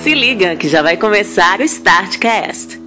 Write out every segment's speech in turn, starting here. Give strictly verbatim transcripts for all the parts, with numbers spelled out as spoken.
Se liga que já vai começar o StartCast.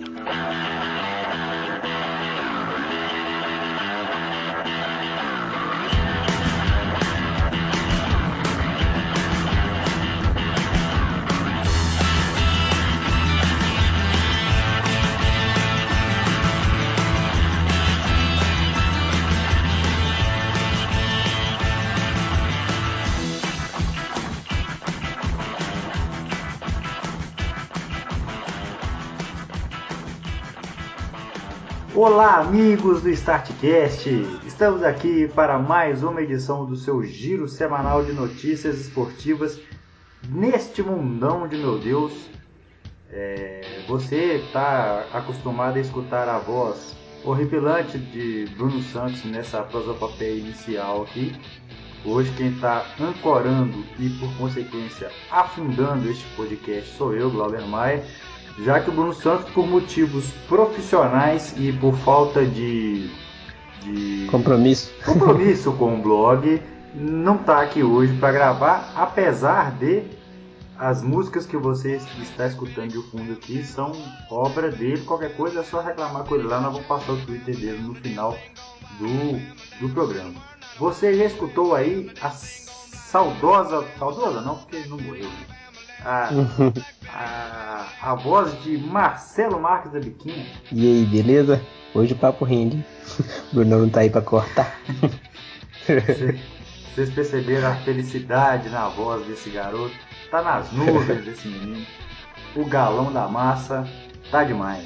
Olá, amigos do StartCast! Estamos aqui para mais uma edição do seu giro semanal de notícias esportivas neste mundão de meu Deus. É, você está acostumado a escutar a voz horripilante de Bruno Santos nessa prosopopeia inicial aqui. Hoje quem está ancorando e, por consequência, afundando este podcast sou eu, Glauber Maia. Já que o Bruno Santos, por motivos profissionais e por falta de, de compromisso. compromisso com o blog, não está aqui hoje para gravar, apesar de as músicas que você está escutando de fundo aqui são obra dele. Qualquer coisa é só reclamar com ele lá, nós vamos passar o Twitter dele no final do, do programa. Você já escutou aí a saudosa, saudosa não, porque ele não morreu, né? A, a, a voz de Marcelo Marques da Biquinha. E aí, beleza? Hoje o papo rende. O Bruno não tá aí pra cortar. Vocês perceberam a felicidade na voz desse garoto? Tá nas nuvens desse menino. O galão da massa tá demais.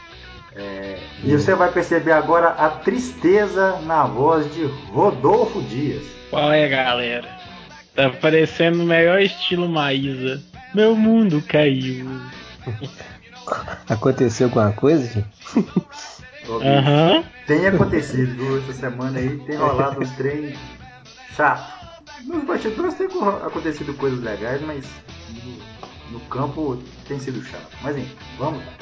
É, e você vai perceber agora a tristeza na voz de Rodolfo Dias. Qual é, galera? Tá parecendo o melhor estilo Maísa. Meu mundo caiu. Aconteceu alguma coisa, gente? Aham. Uhum. Tem acontecido, viu? Essa semana aí tem rolado um trem chato. Nos bastidores tem acontecido coisas legais, mas no, no campo tem sido chato. Mas enfim, vamos lá.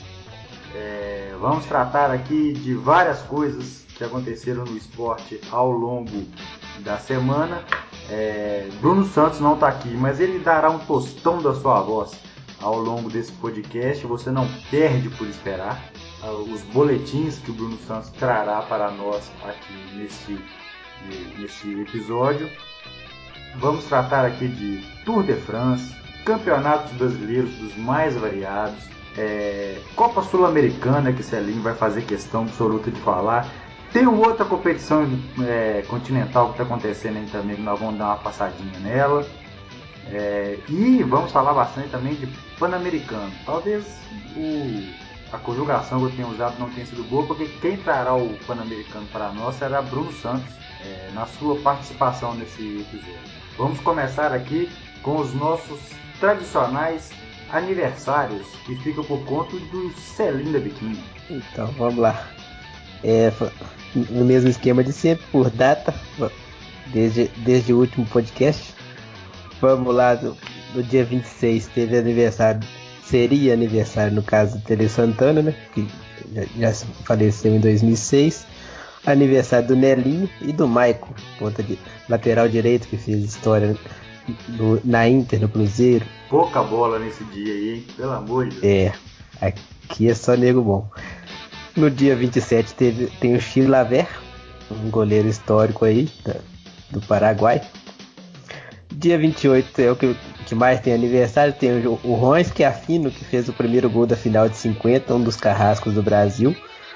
É, vamos tratar aqui de várias coisas que aconteceram no esporte ao longo da semana. É, Bruno Santos não está aqui, mas ele dará um tostão da sua voz ao longo desse podcast. Você não perde por esperar uh, os boletins que o Bruno Santos trará para nós aqui nesse, nesse episódio. Vamos tratar aqui de Tour de France, campeonatos brasileiros dos mais variados, é, Copa Sul-Americana, que Celinho vai fazer questão absoluta de falar. Tem outra competição é, continental que está acontecendo aí também, que nós vamos dar uma passadinha nela. É, e vamos falar bastante também de Pan-Americano. Talvez o, a conjugação que eu tenho usado não tenha sido boa, porque quem trará o Pan-Americano para nós será Bruno Santos, é, na sua participação nesse episódio. Vamos começar aqui com os nossos tradicionais aniversários, que ficam por conta do Celinho da Biquinha. Então, vamos lá. É, no mesmo esquema de sempre, por data, desde, desde o último podcast. Vamos lá, no, no dia vinte e seis teve aniversário, seria aniversário no caso do Tele Santana, né, que já, já faleceu em dois mil e seis. Aniversário do Nelinho e do Maicon, ponta de lateral direito, que fez história no, na Inter, no Cruzeiro. Pouca bola nesse dia aí, hein? Pelo amor de Deus. É, aqui é só nego bom. No dia vinte e sete teve, tem o Chile Laver, um goleiro histórico aí da, do Paraguai. Dia vinte e oito é o que, que mais tem aniversário. Tem o, o Rons, que é afino, que fez o primeiro gol da final de cinquenta, um dos carrascos do Brasil.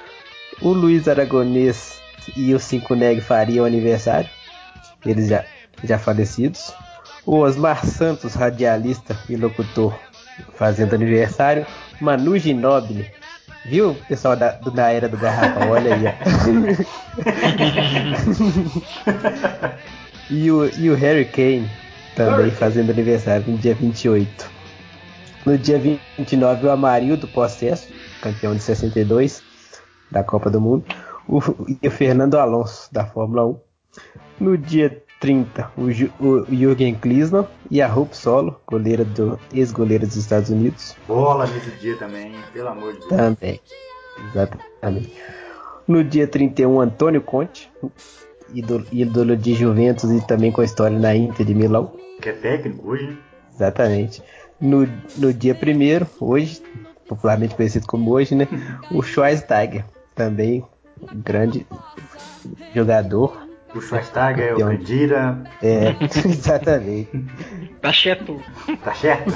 O Luiz Aragonês e o Cinco Neg fariam aniversário, eles já, já falecidos. O Osmar Santos, radialista e locutor, fazendo aniversário. Manu Ginóbili, viu, pessoal da, do, da era do Garrafa? Olha aí, ó. e, o, e o Harry Kane também fazendo aniversário no dia vinte e oito. No dia vinte e nove, o Amarildo Possesso, campeão de sessenta e dois da Copa do Mundo. O, e o Fernando Alonso, da Fórmula um. No dia trinta, o, o Jürgen Klinsmann e a Hope Solo, goleira do, ex-goleira dos Estados Unidos. Bola nesse dia também, pelo amor de Deus. Também, exatamente. No dia trinta e um, Antônio Conte, ídolo, ídolo de Juventus e também com a história na Inter de Milão. Que é técnico hoje, né? Exatamente. No, no dia primeiro, hoje, popularmente conhecido como hoje, né? O Schweinsteiger, também um grande jogador. O Schweinsteiger, o Candira. É, exatamente. Tá certo. Tá certo?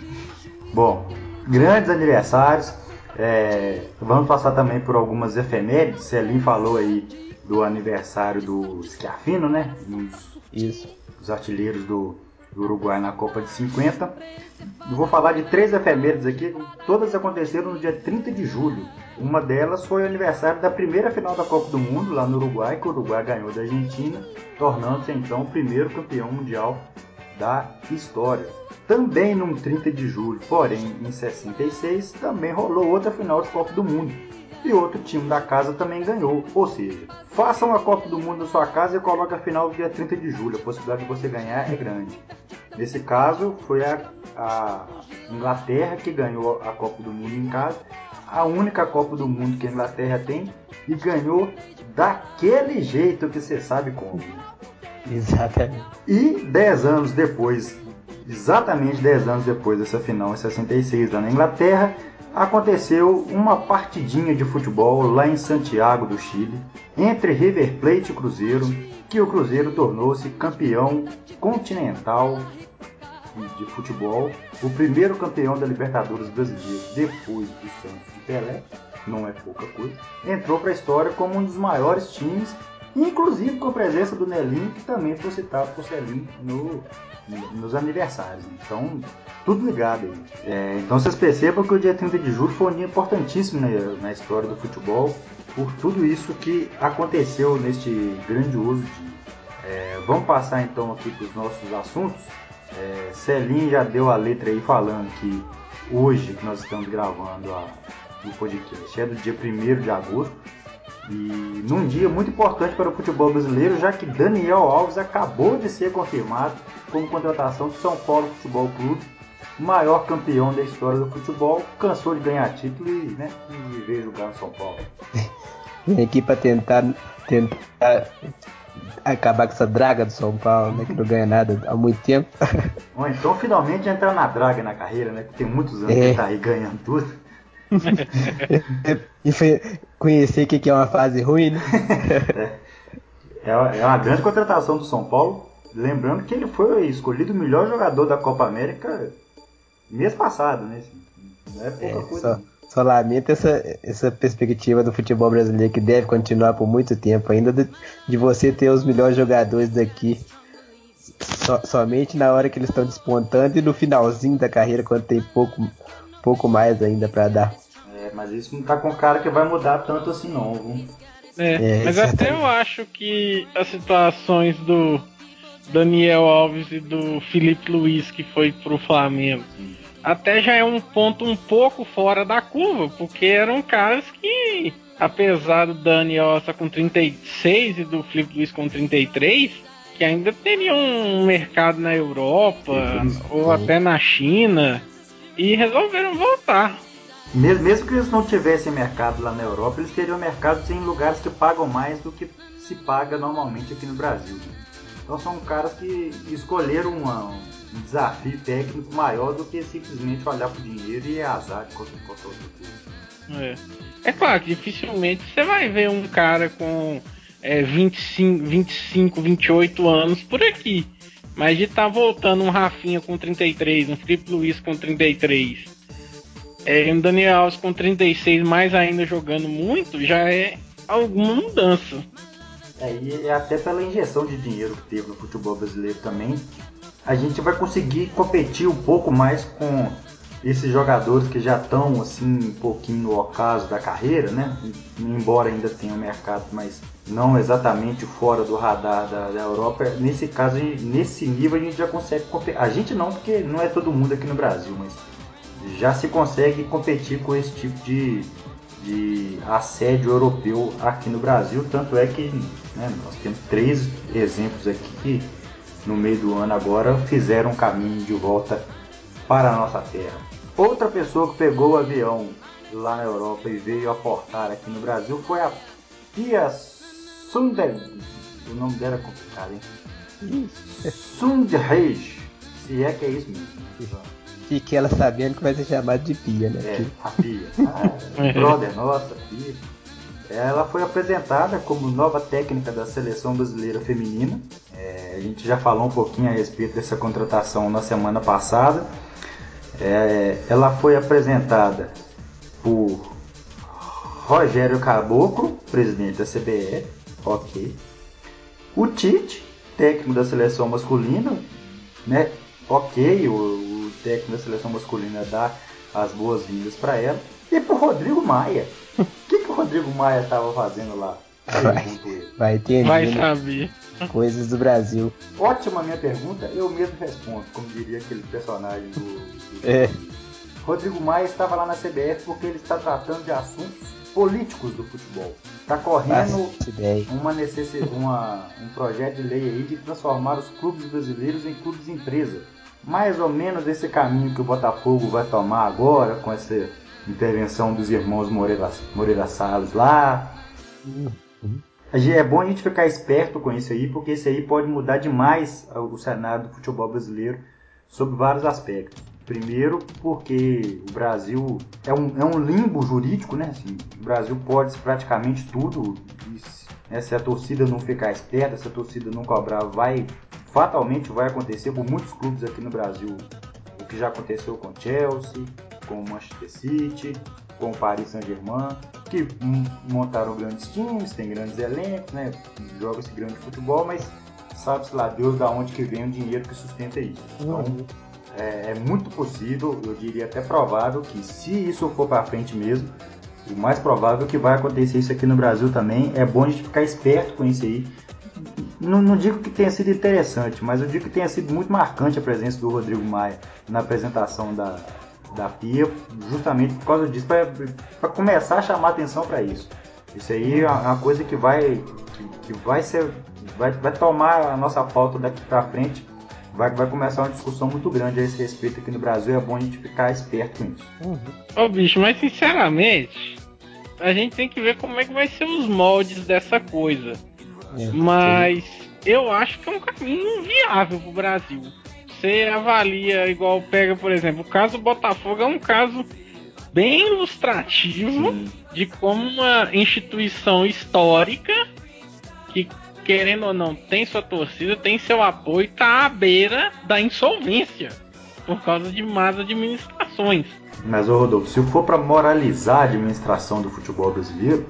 Bom, grandes aniversários. É, vamos passar também por algumas efemérides. Celim falou aí do aniversário do Schiaffino, né? Um dos, Isso. dos artilheiros do, do Uruguai na Copa de cinquenta. Eu vou falar de três efemérides aqui. Todas aconteceram no dia trinta de julho. Uma delas foi o aniversário da primeira final da Copa do Mundo lá no Uruguai, que o Uruguai ganhou da Argentina, tornando-se então o primeiro campeão mundial da história. Também no trinta de julho, porém em sessenta e seis, também rolou outra final de Copa do Mundo. E outro time da casa também ganhou. Ou seja, façam a Copa do Mundo na sua casa e coloque a final no dia trinta de julho. A possibilidade de você ganhar é grande. Nesse caso, foi a, a Inglaterra que ganhou a Copa do Mundo em casa. A única Copa do Mundo que a Inglaterra tem. E ganhou daquele jeito que você sabe como. Exatamente. E dez anos depois, exatamente dez anos depois dessa final em sessenta e seis lá na Inglaterra, aconteceu uma partidinha de futebol lá em Santiago do Chile, entre River Plate e Cruzeiro, que o Cruzeiro tornou-se campeão continental de futebol, o primeiro campeão da Libertadores brasileira depois do Santos e Pelé, não é pouca coisa, entrou para a história como um dos maiores times, inclusive com a presença do Nelinho, que também foi citado por Celim no, no, nos aniversários. Então, tudo ligado aí. É, então vocês percebam que o dia trinta de julho foi um dia importantíssimo na, na história do futebol, por tudo isso que aconteceu neste grandioso dia. É, vamos passar então aqui para os nossos assuntos. É, Celim já deu a letra aí falando que hoje que nós estamos gravando a, o podcast é do dia primeiro de agosto. E num dia muito importante para o futebol brasileiro, já que Daniel Alves acabou de ser confirmado como contratação do São Paulo Futebol Clube, maior campeão da história do futebol, cansou de ganhar título e, né, e veio jogar no São Paulo. Vem aqui para tentar, tentar acabar com essa draga do São Paulo, né, que não ganha nada há muito tempo. Ou então finalmente entrar na draga na carreira, né, que tem muitos anos é. que ele tá aí ganhando tudo. E foi conhecer o que é uma fase ruim, né? é, é uma grande contratação do São Paulo. Lembrando que ele foi escolhido o melhor jogador da Copa América mês passado, né? Não é pouca é, coisa. Só, só lamento essa, essa perspectiva do futebol brasileiro que deve continuar por muito tempo ainda, de, de você ter os melhores jogadores daqui so, somente na hora que eles estão despontando e no finalzinho da carreira, quando tem pouco, pouco mais ainda para dar. É, mas isso não tá com cara que vai mudar tanto assim não, viu? É, é, mas até eu acho que as situações do Daniel Alves e do Felipe Luiz, que foi pro Flamengo, até já é um ponto um pouco fora da curva, porque eram caras que, apesar do Daniel estar com trinta e seis e do Felipe Luiz com trinta e três, que ainda teriam um mercado na Europa ou até na China, e resolveram voltar. Mesmo, mesmo que eles não tivessem mercado lá na Europa, eles teriam mercados em lugares que pagam mais do que se paga normalmente aqui no Brasil. Então são caras que escolheram uma, um desafio técnico maior do que simplesmente olhar pro dinheiro e azar de qualquer outra coisa. É. é claro que dificilmente você vai ver um cara com é, vinte e cinco, vinte e cinco, vinte e oito anos por aqui. Mas de estar tá voltando um Rafinha com trinta e três, um Felipe Luiz com trinta e três, é, um Daniel Alves com trinta e seis, mais ainda jogando muito, já é alguma mudança. É, e até pela injeção de dinheiro que teve no futebol brasileiro também, a gente vai conseguir competir um pouco mais com esses jogadores que já estão assim um pouquinho no ocaso da carreira, né? Embora ainda tenha um mercado, mas não exatamente fora do radar da, da Europa. Nesse caso, nesse nível a gente já consegue competir. A gente não, porque não é todo mundo aqui no Brasil, mas já se consegue competir com esse tipo de de assédio europeu aqui no Brasil, tanto é que, né, nós temos três exemplos aqui que no meio do ano agora fizeram um caminho de volta para a nossa terra. Outra pessoa que pegou o avião lá na Europa e veio aportar aqui no Brasil foi a Pia Sundhage. O nome dela é complicado, hein? Sundhage. Se é que é isso mesmo. Fique ela sabendo que vai ser chamada de Pia, né? É, a Pia. Ah, brother nossa, Pia. Ela foi apresentada como nova técnica da seleção brasileira feminina. É, a gente já falou um pouquinho a respeito dessa contratação na semana passada. É, ela foi apresentada por Rogério Caboclo, presidente da C B F, ok. O Tite, técnico da seleção masculina, né? Ok, o, o técnico da seleção masculina dá as boas-vindas para ela. E por Rodrigo Maia. O que, que o Rodrigo Maia estava fazendo lá? Vai, vai ter Vai saber. Coisas do Brasil. Ótima minha pergunta, eu mesmo respondo, como diria aquele personagem do... do é. Rodrigo Maia estava lá na C B F porque ele está tratando de assuntos políticos do futebol. Está correndo uma necessidade, uma, um projeto de lei aí de transformar os clubes brasileiros em clubes empresa. Mais ou menos esse caminho que o Botafogo vai tomar agora, com essa intervenção dos irmãos Moreira, Moreira Salles lá. Uhum. É bom a gente ficar esperto com isso aí, porque isso aí pode mudar demais o cenário do futebol brasileiro sob vários aspectos. Primeiro, porque o Brasil é um, é um limbo jurídico, né? Assim, o Brasil pode praticamente tudo. E, né, se a torcida não ficar esperta, se a torcida não cobrar, vai, fatalmente vai acontecer com muitos clubes aqui no Brasil. O que já aconteceu com o Chelsea, com o Manchester City, com o Paris Saint-Germain, que montaram grandes times, tem grandes elencos, né? Joga esse grande futebol, mas sabe-se lá Deus da onde que vem o dinheiro que sustenta isso. Então, uhum. é, é muito possível, eu diria até provável, que se isso for para frente mesmo, o mais provável que vai acontecer isso aqui no Brasil também. É bom a gente ficar esperto com isso aí. Não, não digo que tenha sido interessante, mas eu digo que tenha sido muito marcante a presença do Rodrigo Maia na apresentação da, da Pia, justamente por causa disso, para começar a chamar atenção para isso. Isso aí é uma coisa que vai, que, que vai, ser, vai, vai tomar a nossa pauta daqui para frente. Vai, vai começar uma discussão muito grande a esse respeito aqui no Brasil. É bom a gente ficar esperto com isso. Ô uhum. oh, bicho, mas sinceramente, a gente tem que ver como é que vai ser os moldes dessa coisa. É, mas sim. Eu acho que é um caminho viável pro Brasil. Você avalia, igual pega, por exemplo, o caso do Botafogo é um caso bem ilustrativo sim. de como uma instituição histórica que, querendo ou não, tem sua torcida, tem seu apoio, tá à beira da insolvência por causa de más administrações. Mas, ô Rodolfo, se for para moralizar a administração do futebol brasileiro,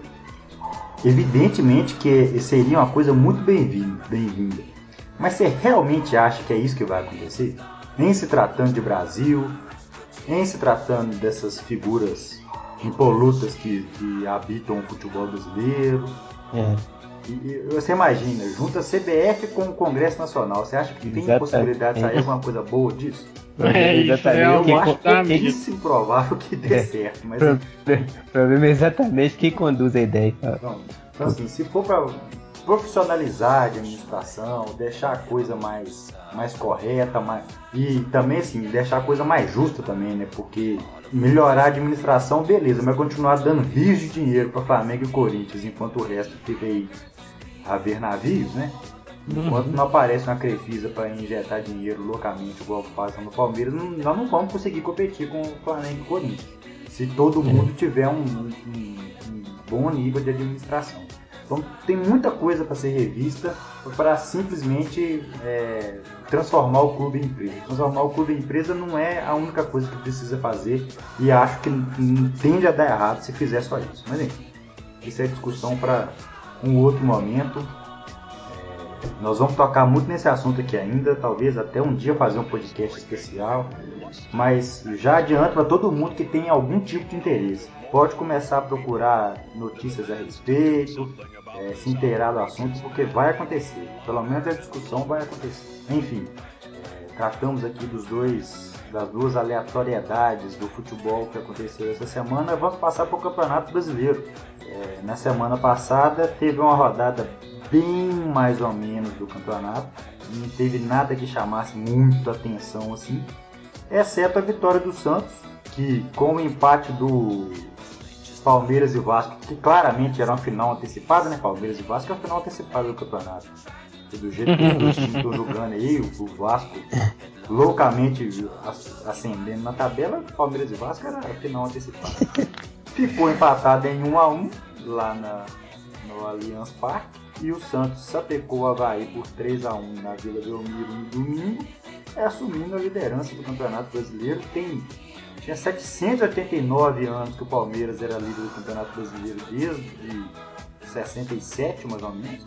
evidentemente que seria uma coisa muito bem-vinda, bem-vinda. Mas você realmente acha que é isso que vai acontecer? Em se tratando de Brasil, em se tratando dessas figuras impolutas que, que habitam o futebol brasileiro. É. E, e você imagina, junta a C B F com o Congresso Nacional. Você acha que tem Exatamente. possibilidade de sair alguma coisa boa disso? É isso, é eu que acho pouquíssimo provável que dê é. certo. Mas o problema é exatamente quem conduz a ideia. Então, então assim, se for para profissionalizar a administração, deixar a coisa mais, mais correta, mais, e também assim, deixar a coisa mais justa também, né? Porque melhorar a administração, beleza, mas continuar dando rios de dinheiro para Flamengo e Corinthians, enquanto o resto fica aí a ver navios, né? Enquanto não aparece uma Crefisa para injetar dinheiro loucamente, igual passa no Palmeiras, não, nós não vamos conseguir competir com o Flamengo e Corinthians. Se todo mundo tiver um, um, um bom nível de administração. Então tem muita coisa para ser revista para simplesmente é, transformar o clube em empresa. Transformar o clube em empresa não é a única coisa que precisa fazer e acho que tende a dar errado se fizer só isso. Mas enfim, isso é discussão para um outro momento. Nós vamos tocar muito nesse assunto aqui ainda, talvez até um dia fazer um podcast especial, mas já adianto para todo mundo que tem algum tipo de interesse. Pode começar a procurar notícias a respeito, é, se inteirar do assunto, porque vai acontecer. Pelo menos a discussão vai acontecer. Enfim, é, tratamos aqui dos dois, das duas aleatoriedades do futebol que aconteceu essa semana. Vamos passar para o Campeonato Brasileiro. É, na semana passada teve uma rodada bem mais ou menos do campeonato, não teve nada que chamasse muito a atenção assim, exceto a vitória do Santos, que com o empate do Palmeiras e Vasco, que claramente era uma final antecipada, né? Palmeiras e Vasco é a final antecipada do campeonato. E do jeito que os dois times estão jogando aí, o Vasco loucamente ascendendo na tabela, Palmeiras e Vasco era a final antecipada. Ficou empatado em um a um lá na, no Allianz Parque. E o Santos sapecou o Avaí por três a um na Vila Belmiro no domingo, é, assumindo a liderança do Campeonato Brasileiro. Tem, tinha setecentos e oitenta e nove anos que o Palmeiras era líder do Campeonato Brasileiro, desde sessenta e sete, mais ou menos.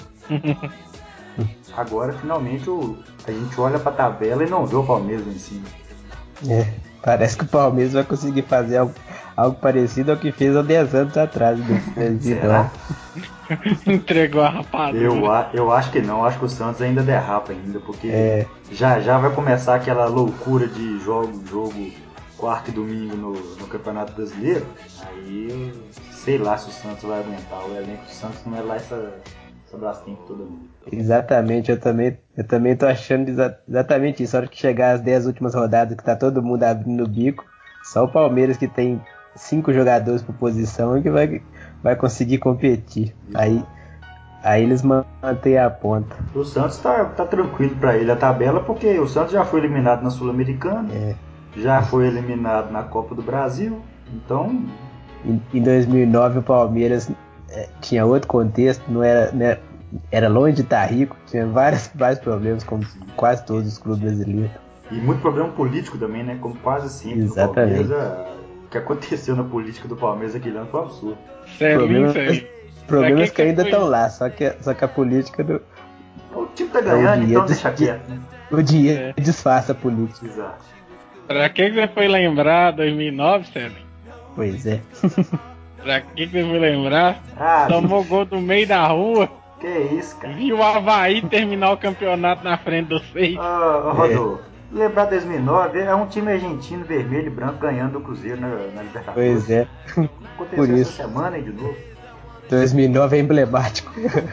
Agora, finalmente, o, a gente olha para a tabela e não vê o Palmeiras em cima. É, parece que o Palmeiras vai conseguir fazer algo, algo parecido ao que fez há dez anos atrás. Será? Entregou a rapadura. Eu, eu acho que não, acho que o Santos ainda derrapa ainda, porque é. já já vai começar aquela loucura de jogo, jogo quarto e domingo no, no Campeonato Brasileiro. Aí sei lá se o Santos vai aguentar, o elenco do Santos não é lá essa, essa brastemp toda. Exatamente, eu também, eu também tô achando exa- exatamente isso. A hora que chegar as dez últimas rodadas, que tá todo mundo abrindo o bico, só o Palmeiras, que tem cinco jogadores por posição, é que vai, vai conseguir competir. Aí, aí eles mantêm a ponta. O Santos tá, tá tranquilo pra ele a tabela, porque o Santos já foi eliminado na Sul-Americana, É. já foi eliminado na Copa do Brasil, então... Em, em dois mil e nove o Palmeiras é, tinha outro contexto, não era, não era, era longe de estar rico, tinha vários, vários problemas, como quase todos os clubes brasileiros. E muito problema político também, né? Como quase sempre. Exatamente. No Palmeiras, o que aconteceu na política do Palmeiras aquele ano foi um absurdo. Problemas, problemas que, que ainda estão foi... lá, só que, só que a política do... O time tá ganhando, então deixa quieto, né? O dinheiro é. disfarça a política. Exato. Pra que você foi lembrar dois mil e nove, Sérgio? Pois é. Pra que você foi lembrar? Ah, Tomou gol do meio da rua. Que isso, cara? Viu o Avaí terminar o campeonato na frente do seis. Ô, oh, Rodolfo, é. Lembrar dois mil e nove é um time argentino, vermelho e branco ganhando do Cruzeiro na, na Libertadores. Pois é. Aconteceu Por essa isso. semana aí de novo. dois mil e nove é emblemático.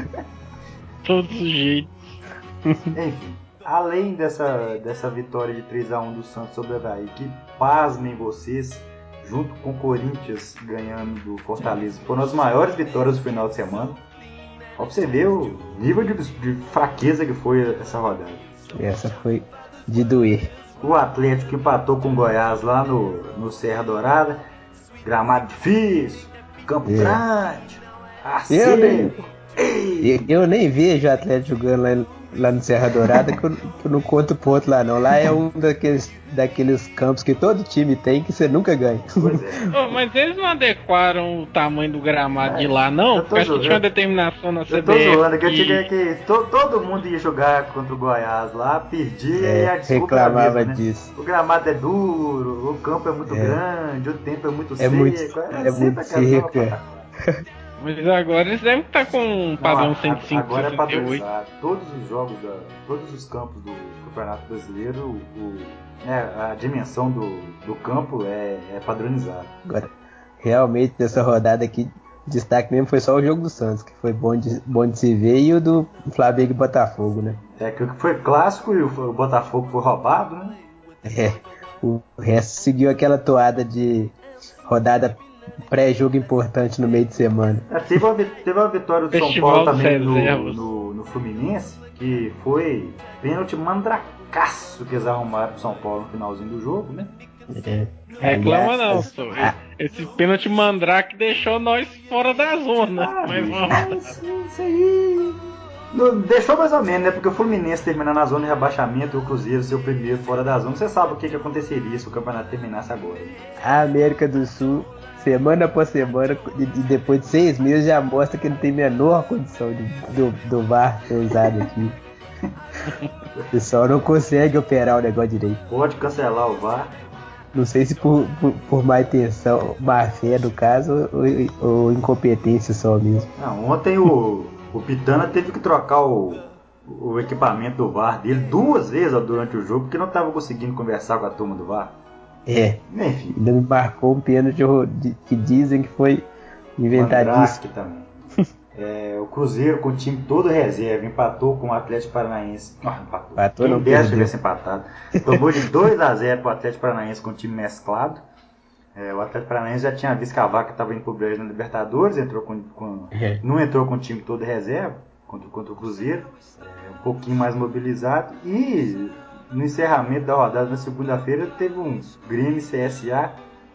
Todos os jeitos. Enfim, além dessa, dessa vitória de três a um do Santos sobre o Avaí, que pasmem vocês, junto com o Corinthians ganhando do Fortaleza, foram as maiores vitórias do final de semana. Ó, pra você ver o nível de, de fraqueza que foi essa rodada. Essa foi de doer. O Atlético empatou com o Goiás lá no, no Serra Dourada. Gramado difícil, campo é. grande, eu nem, eu, eu nem vejo o Atlético jogando lá, lá no Serra Dourada, que eu, que eu não conto ponto lá não. Lá é um daqueles, daqueles campos que todo time tem que você nunca ganha. Pois é. Oh, mas eles não adequaram o tamanho do gramado é, de lá, não? Porque acho que tinha uma determinação na C B F. Eu tô zoando, que, que... Eu que to, todo mundo ia jogar contra o Goiás lá, perdia é, e a desculpa reclamava era mesmo, disso. Né? O gramado é duro, o campo é muito é. grande, o tempo é muito é seco. Muito, é é muito seco. Mas agora eles devem estar com um padrão não, cento e cinco, agora sessenta e oito. É padronizado. Todos os jogos, da, todos os campos do Campeonato Brasileiro, o, né, a dimensão do, do campo é, é padronizada. Agora, realmente, nessa rodada aqui, destaque mesmo foi só o jogo do Santos, que foi bom de, bom de se ver, e o do Flamengo e Botafogo, né? É, que foi clássico e o Botafogo foi roubado, né? É, o resto seguiu aquela toada de rodada pré-jogo importante no meio de semana. É, teve, uma, teve uma vitória do Festival São Paulo também no, no, no Fluminense, que foi pênalti mandracaço que eles arrumaram pro São Paulo no finalzinho do jogo, né? É. Reclama Aliás, não, só. Ah, esse pênalti mandrake deixou nós fora da zona. Ah, mas bicho, isso, isso aí... Não, deixou mais ou menos, né? Porque o Fluminense terminar na zona de rebaixamento e o Cruzeiro ser o primeiro fora da zona, você sabe o que, que aconteceria se o campeonato terminasse agora. A América do Sul, semana após semana, e depois de seis meses, já mostra que não tem a menor condição de, do, do V A R ser usado aqui. O pessoal não consegue operar o negócio direito. Pode cancelar o V A R. Não sei se por, por, por má intenção, má fé no caso, ou, ou incompetência só mesmo. Não, ontem o, o Pitana teve que trocar o, o equipamento do V A R dele duas vezes durante o jogo, porque não estava conseguindo conversar com a turma do V A R. É, enfim. Ainda me marcou um pênalti que dizem que foi inventadíssimo. também. É, o Cruzeiro com o time todo reserva empatou com o Atlético Paranaense. Ah, empatou. empatou Quem não dera perdeu. tivesse empatado. Tomou de dois a zero para o Atlético Paranaense com o time mesclado. É, o Atlético Paranaense já tinha visto que a vaca estava indo pro Brejo na Libertadores, entrou com, com, é. não entrou com o time todo reserva contra, contra o Cruzeiro, é, um pouquinho mais mobilizado e no encerramento da rodada na segunda-feira teve um Grêmio C S A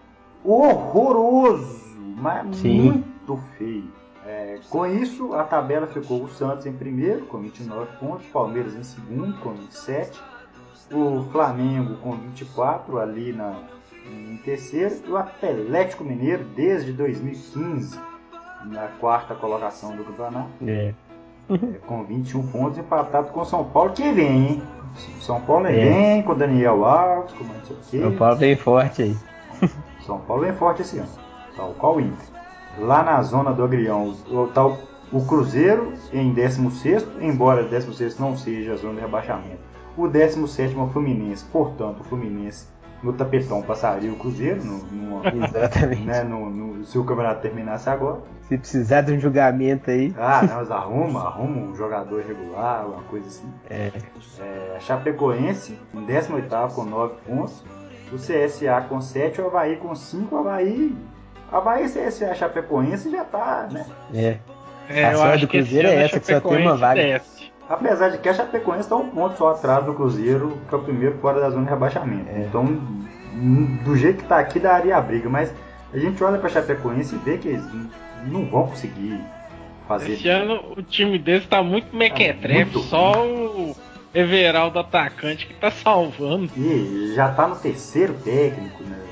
horroroso, mas Sim. muito feio. É, com isso, a tabela ficou o Santos em primeiro, com vinte e nove pontos, Palmeiras em segundo, com vinte e sete, o Flamengo com vinte e quatro, ali na, em terceiro, e o Atlético Mineiro, desde dois mil e quinze, na quarta colocação do campeonato, é. É, com vinte e um pontos, empatado com o São Paulo, que vem, hein? São Paulo é. vem, com o Daniel Alves, com o não sei o quê. São Paulo vem forte aí. São Paulo vem forte esse ano, tal qual o Inter. Lá na zona do Agrião, está o, o Cruzeiro em décimo sexto, embora décimo sexto não seja a zona de rebaixamento. O décimo sétimo é o Fluminense, portanto, o Fluminense no tapetão passaria o Cruzeiro, no, no, Exatamente. Né, no, no, se o campeonato terminasse agora. Se precisar de um julgamento aí. Ah, não, mas arruma, arruma um jogador regular, uma coisa assim. É. É, Chapecoense em décimo oitavo com nove pontos, o C S A com sete, o Avaí com cinco, o Avaí. Avaí, C S A, Chapecoense já tá, né? É. é a sorte do Cruzeiro é essa, que só tem uma vaga. Desce. Apesar de que a Chapecoense está um ponto só atrás do Cruzeiro, que é o primeiro fora da zona de rebaixamento. É. Então, do jeito que tá aqui, daria a briga. Mas a gente olha pra Chapecoense e vê que eles não vão conseguir fazer. Esse ano o time deles tá muito mequetrefe, é só o Everaldo atacante que tá salvando. E já tá no terceiro técnico, né?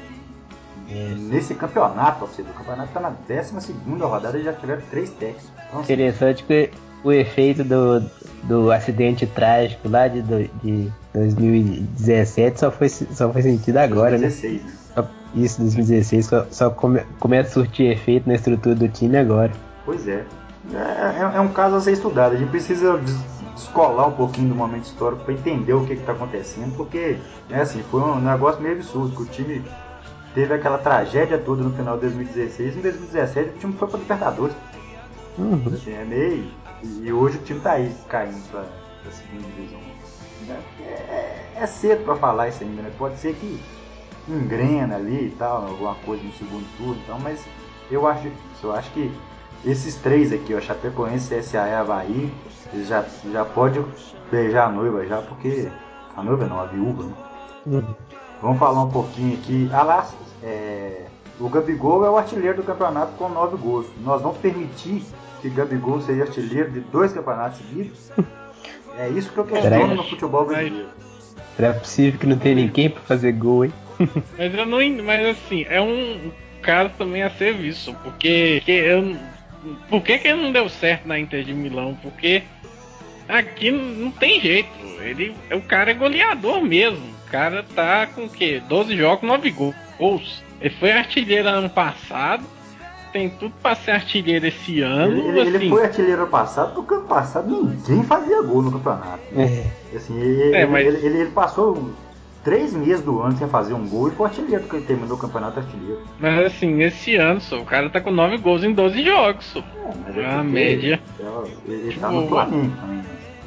É. Nesse campeonato, ou seja, o campeonato tá na décima segunda rodada e já tiveram três técnicos. Então, assim, interessante que o efeito do, do acidente trágico lá de, de dois mil e dezessete só foi, só foi sentido agora, dois mil e dezesseis, né? Só, isso, dois mil e dezesseis, só, só come, começa a surtir efeito na estrutura do time agora. Pois é. É, é um caso a ser estudado. A gente precisa descolar um pouquinho do momento histórico para entender o que está acontecendo, porque é assim, foi um negócio meio absurdo, que o time teve aquela tragédia toda no final de dois mil e dezesseis, e em dois mil e dezessete o time foi para Libertadores. Uhum. Assim, é meio... E hoje o time tá aí caindo para a segunda divisão. É, é, é cedo para falar isso ainda, né? Pode ser que engrena ali e tal, alguma coisa no segundo turno, então, mas eu acho difícil. Eu acho que esses três aqui, ó, Chapecoense, C S A e Avaí, eles já, já podem beijar a noiva já, porque a noiva não, a viúva, né? Uhum. Vamos falar um pouquinho aqui. Ah lá, é, o Gabigol é o artilheiro do campeonato com nove gols. Nós vamos permitir que Gabigol seja artilheiro de dois campeonatos seguidos? É isso que eu questiono no futebol brasileiro. Será possível que não tenha ninguém pra fazer gol, hein? Mas eu não, mas assim, é um caso também a ser visto, porque que eu, por que que ele não deu certo na Inter de Milão? Porque aqui não tem jeito, ele, o cara é goleador mesmo, o cara tá com o quê? doze jogos, nove gols. Ele foi artilheiro ano passado, tem tudo pra ser artilheiro esse ano. Ele, ele, assim. ele foi artilheiro ano passado, porque ano passado ninguém fazia gol no campeonato. Né? É. Assim, ele, é, mas... ele, ele, ele passou três meses do ano sem fazer um gol e foi artilheiro, porque ele terminou o campeonato artilheiro. Mas assim, esse ano, só, o cara tá com nove gols em doze jogos. Só. É, mas é a média. Ele, ele tá no Flamengo também.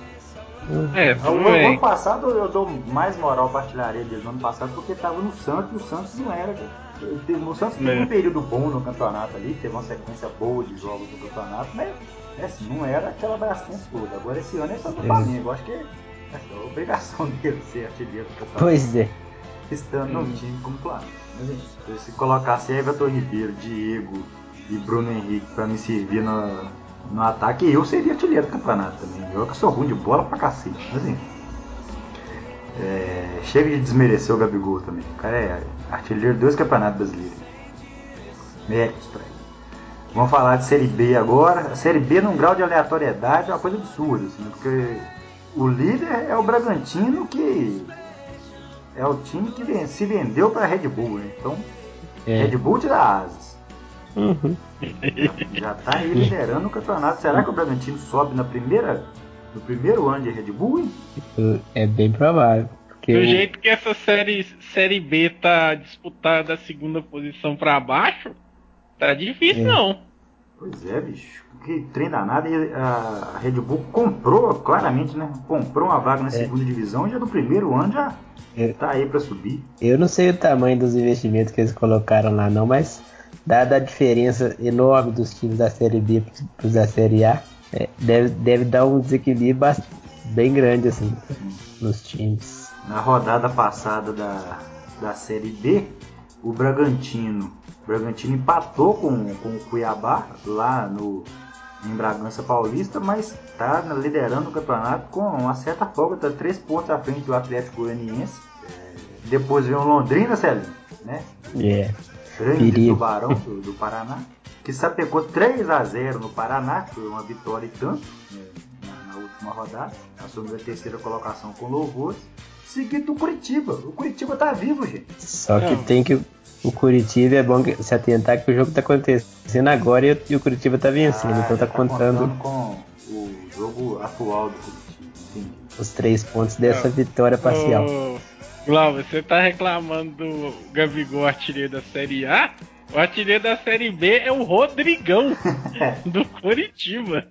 É, o ano, ano passado eu dou mais moral pra artilharia dele no ano passado, porque tava no Santos e o Santos não era. O Santos teve é. um período bom no campeonato ali, teve uma sequência boa de jogos no campeonato, mas assim, não era aquela bracinha toda. Agora esse ano ele tá no Flamengo, eu acho que é, é a obrigação dele ser artilheiro do campeonato. Pois é. Estando hum. num time como o Flamengo. Mas enfim, se colocasse Everton Ribeiro, Diego e Bruno Henrique pra me servir no, no ataque, eu seria artilheiro do campeonato também. Eu que sou ruim de bola pra cacete, mas enfim. É, chega de desmerecer o Gabigol também. O cara é artilheiro de dois campeonatos brasileiros. Méritos pra ele. Vamos falar de Série B agora. A Série B num grau de aleatoriedade é uma coisa absurda, assim, porque o líder é o Bragantino, que é o time que se vendeu pra Red Bull, né? Então, é. Red Bull te dá asas. Uhum. Já, já tá aí liderando o campeonato. Será que o Bragantino sobe na primeira, no primeiro ano de Red Bull, hein? É bem provável. Do eu... jeito que essa série, série B tá disputada da segunda posição pra baixo, tá difícil é. não. Pois é, bicho. Que trem danado. E a Red Bull comprou, claramente, né? Comprou uma vaga na é. segunda divisão e já do primeiro ano já é. tá aí pra subir. Eu não sei o tamanho dos investimentos que eles colocaram lá não, mas dada a diferença enorme dos times da Série B pros da Série A, é, deve, deve dar um desequilíbrio bem grande assim nos times. na rodada passada da, da Série B, o Bragantino, o Bragantino empatou com, com o Cuiabá lá no, em Bragança Paulista, mas está liderando o campeonato com uma certa folga, está três pontos à frente do Atlético Goianiense. É, depois vem o Londrina, Celinho, né? Yeah. Grande Perigo. Tubarão do, do Paraná, que sapecou três a zero no Paraná, foi uma vitória e tanto, né, na, na última rodada, assumiu a terceira colocação com louvor, seguido do Curitiba. O Curitiba tá vivo, gente. Só que Não. tem que o Curitiba é bom se atentar que o jogo tá acontecendo agora e, e o Curitiba tá vencendo, ah, então tá, tá contando... contando com o jogo atual do Curitiba. Entendi. Os três pontos dessa Não. vitória parcial. Oh, Glauber, você tá reclamando do Gabigol, artilheiro da Série A? O artilheiro da Série B é o Rodrigão, do Curitiba.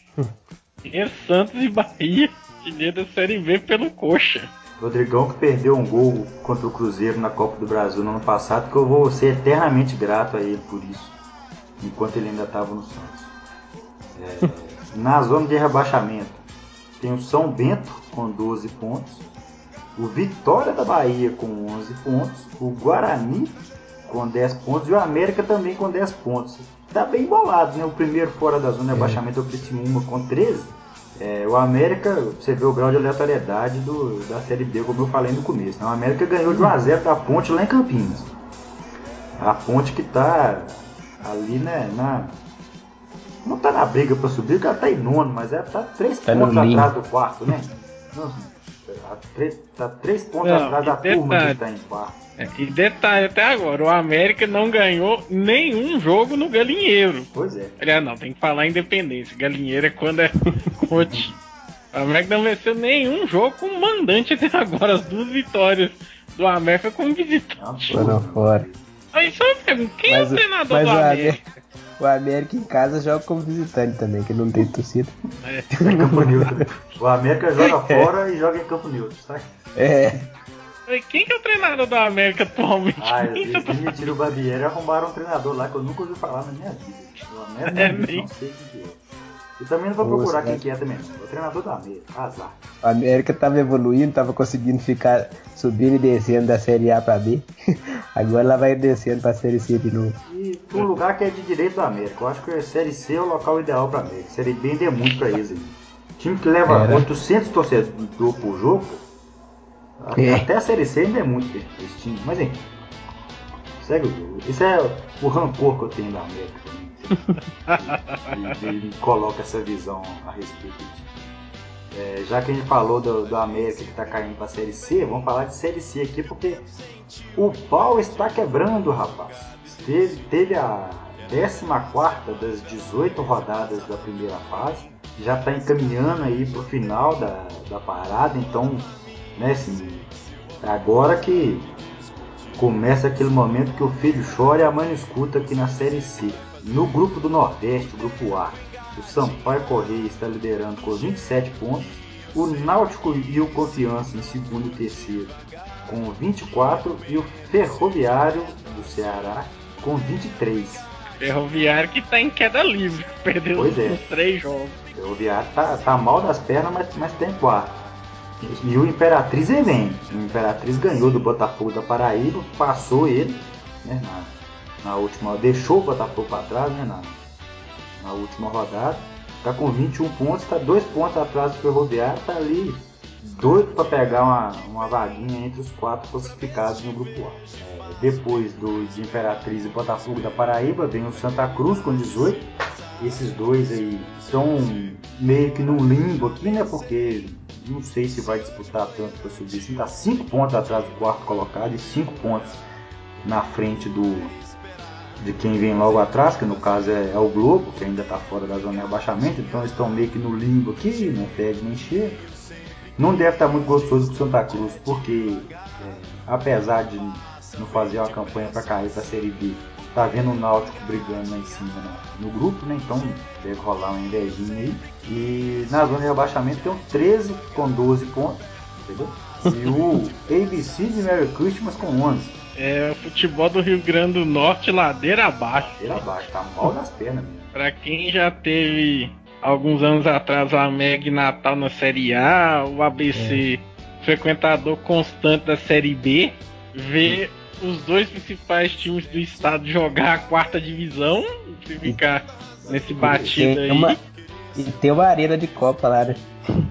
É Santos e Bahia, artilheiro da Série B pelo Coxa. Rodrigão que perdeu um gol contra o Cruzeiro na Copa do Brasil no ano passado, que eu vou ser eternamente grato a ele por isso, enquanto ele ainda estava no Santos. É, na zona de rebaixamento, tem o São Bento com doze pontos, o Vitória da Bahia com onze pontos, o Guarani com dez pontos e o América também com dez pontos. Tá bem embolado, né? O primeiro fora da zona de rebaixamento é o Criciúma com treze. É, o América, você vê o grau de aleatoriedade do, da Série B, como eu falei no começo, né? O América ganhou de um a zero da Ponte lá em Campinas. A Ponte que tá ali, né, na... não tá na briga pra subir, porque ela tá em nono, mas ela tá três tá pontos atrás do quarto, né? Nossa, tá três pontos não, atrás da detalhe, turma que tá em quarto. É, e detalhe, até agora, o América não ganhou nenhum jogo no Galinheiro. Pois é. Aliás, não, tem que falar independência. Galinheiro é quando é coach. O América não venceu nenhum jogo com mandante até agora. As duas vitórias do América com visitante. Foram fora. Aí só eu pergunto, quem mas, é o treinador mas do o América? América? O América em casa joga como visitante também, que não tem torcida. É, é campo neutro. O América joga fora é. e joga em campo neutro, sabe? É. Quem que é o treinador da América atualmente? Ah, eles demitiram o Barbieri e arrumaram um treinador lá que eu nunca ouvi falar na minha vida. O América é, não, não sei quem que é. E também não vou Nossa, procurar quem que é também não. O treinador da América, azar. A América tava evoluindo, tava conseguindo ficar subindo e descendo da Série A pra B. Agora ela vai descendo pra Série C de novo. E um lugar que é de direito da América. Eu acho que a Série C é o local ideal pra América. Série B ainda é muito pra eles aí. Time que leva Era. oitocentos torcedores por jogo, é. até a Série C ainda é muito esse time. Mas enfim, segue o jogo. Esse é o rancor que eu tenho da América também. Ele me coloca essa visão a respeito disso. É, já que a gente falou do, do América que está caindo para a Série C, vamos falar de Série C aqui, porque o pau está quebrando, rapaz. Teve, teve a décima quarta das dezoito rodadas da primeira fase, já está encaminhando aí para o final da, da parada, então, né, assim, agora que começa aquele momento que o filho chora e a mãe não escuta aqui na Série C. No grupo do Nordeste, o grupo A, o Sampaio Correia está liderando com vinte e sete pontos, o Náutico e o Confiança em segundo e terceiro com vinte e quatro e o Ferroviário do Ceará com vinte e três. Ferroviário que está em queda livre, perdeu os é. três jogos. O Ferroviário tá, tá mal das pernas, mas, mas tem quarto. E o Imperatriz ele vem. O Imperatriz ganhou do Botafogo da Paraíba, passou ele, né, na, na última, deixou o Botafogo para trás, né, na, na última rodada. Está com vinte e um pontos, está dois pontos atrás do Ferroviário, está ali doido para pegar uma, uma vaguinha entre os quatro classificados no grupo A. É, depois do de Imperatriz e Botafogo da Paraíba vem o Santa Cruz com dezoito. Esses dois aí estão meio que no limbo aqui, né? Porque não sei se vai disputar tanto para subir. Assim, está cinco pontos atrás do quarto colocado e cinco pontos na frente do de quem vem logo atrás, que no caso é, é o Globo, que ainda está fora da zona de rebaixamento. Então eles estão meio que no limbo aqui, não fede nem cheira. Não deve estar muito gostoso com o Santa Cruz, porque é, apesar de não fazer uma campanha para cair para a Série B, tá vendo o Náutico brigando lá em cima, né, no grupo, né? Então deve rolar uma invejinha aí. E na zona de rebaixamento tem um treze com doze pontos, entendeu? E o A B C de Merry Christmas com onze. É o futebol do Rio Grande do Norte, ladeira abaixo. Ladeira abaixo, tá mal das pernas mesmo. Pra quem já teve alguns anos atrás a Meg Natal na Série A, o A B C é. frequentador constante da Série B, ver os dois principais times do estado jogar a quarta divisão e ficar nesse batido aí. Uma, e tem uma arena de Copa lá, né?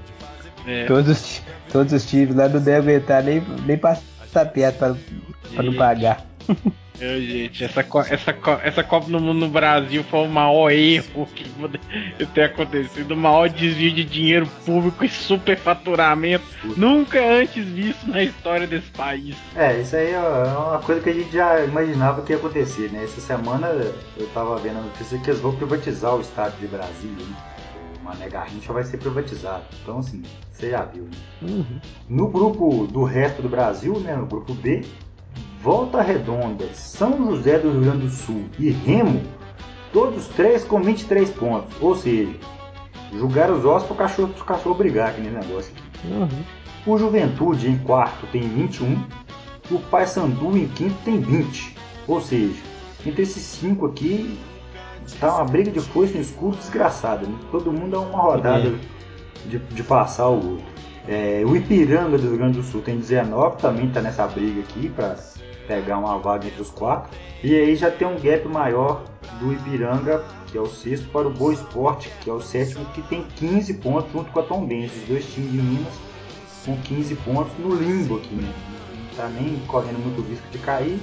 É. Todos, os, todos os times lá não devem aguentar nem, nem passar perto pra, pra não pagar. Meu, gente, essa, essa, essa Copa do Mundo no Brasil foi o maior erro que pode ter acontecido, o maior desvio de dinheiro público e superfaturamento nunca antes visto na história desse país. É, isso aí é uma coisa que a gente já imaginava que ia acontecer, né? Essa semana eu tava vendo a notícia que eles vão privatizar o estádio de Brasília, né? O Mané Garrincha vai ser privatizado. Então, assim, você já viu, né? Uhum. No grupo do resto do Brasil, né? No grupo B, Volta Redonda, São José do Rio Grande do Sul e Remo, todos três com vinte e três pontos. Ou seja, jogaram os ossos para o cachorro, cachorro brigar aqui nesse negócio aqui. Uhum. O Juventude em quarto tem vinte e um, o Paysandu em quinto tem vinte. Ou seja, entre esses cinco aqui está uma briga de foice no escuro desgraçada, né? Todo mundo é uma rodada é. de, de passar o outro. É, o Ipiranga do Rio Grande do Sul tem dezenove, também está nessa briga aqui para pegar uma vaga entre os quatro. E aí já tem um gap maior do Ipiranga, que é o sexto, para o Boa Esporte, que é o sétimo, que tem quinze pontos junto com a Tombense. Os dois times de Minas com quinze pontos no limbo aqui, né? Não está nem correndo muito risco de cair,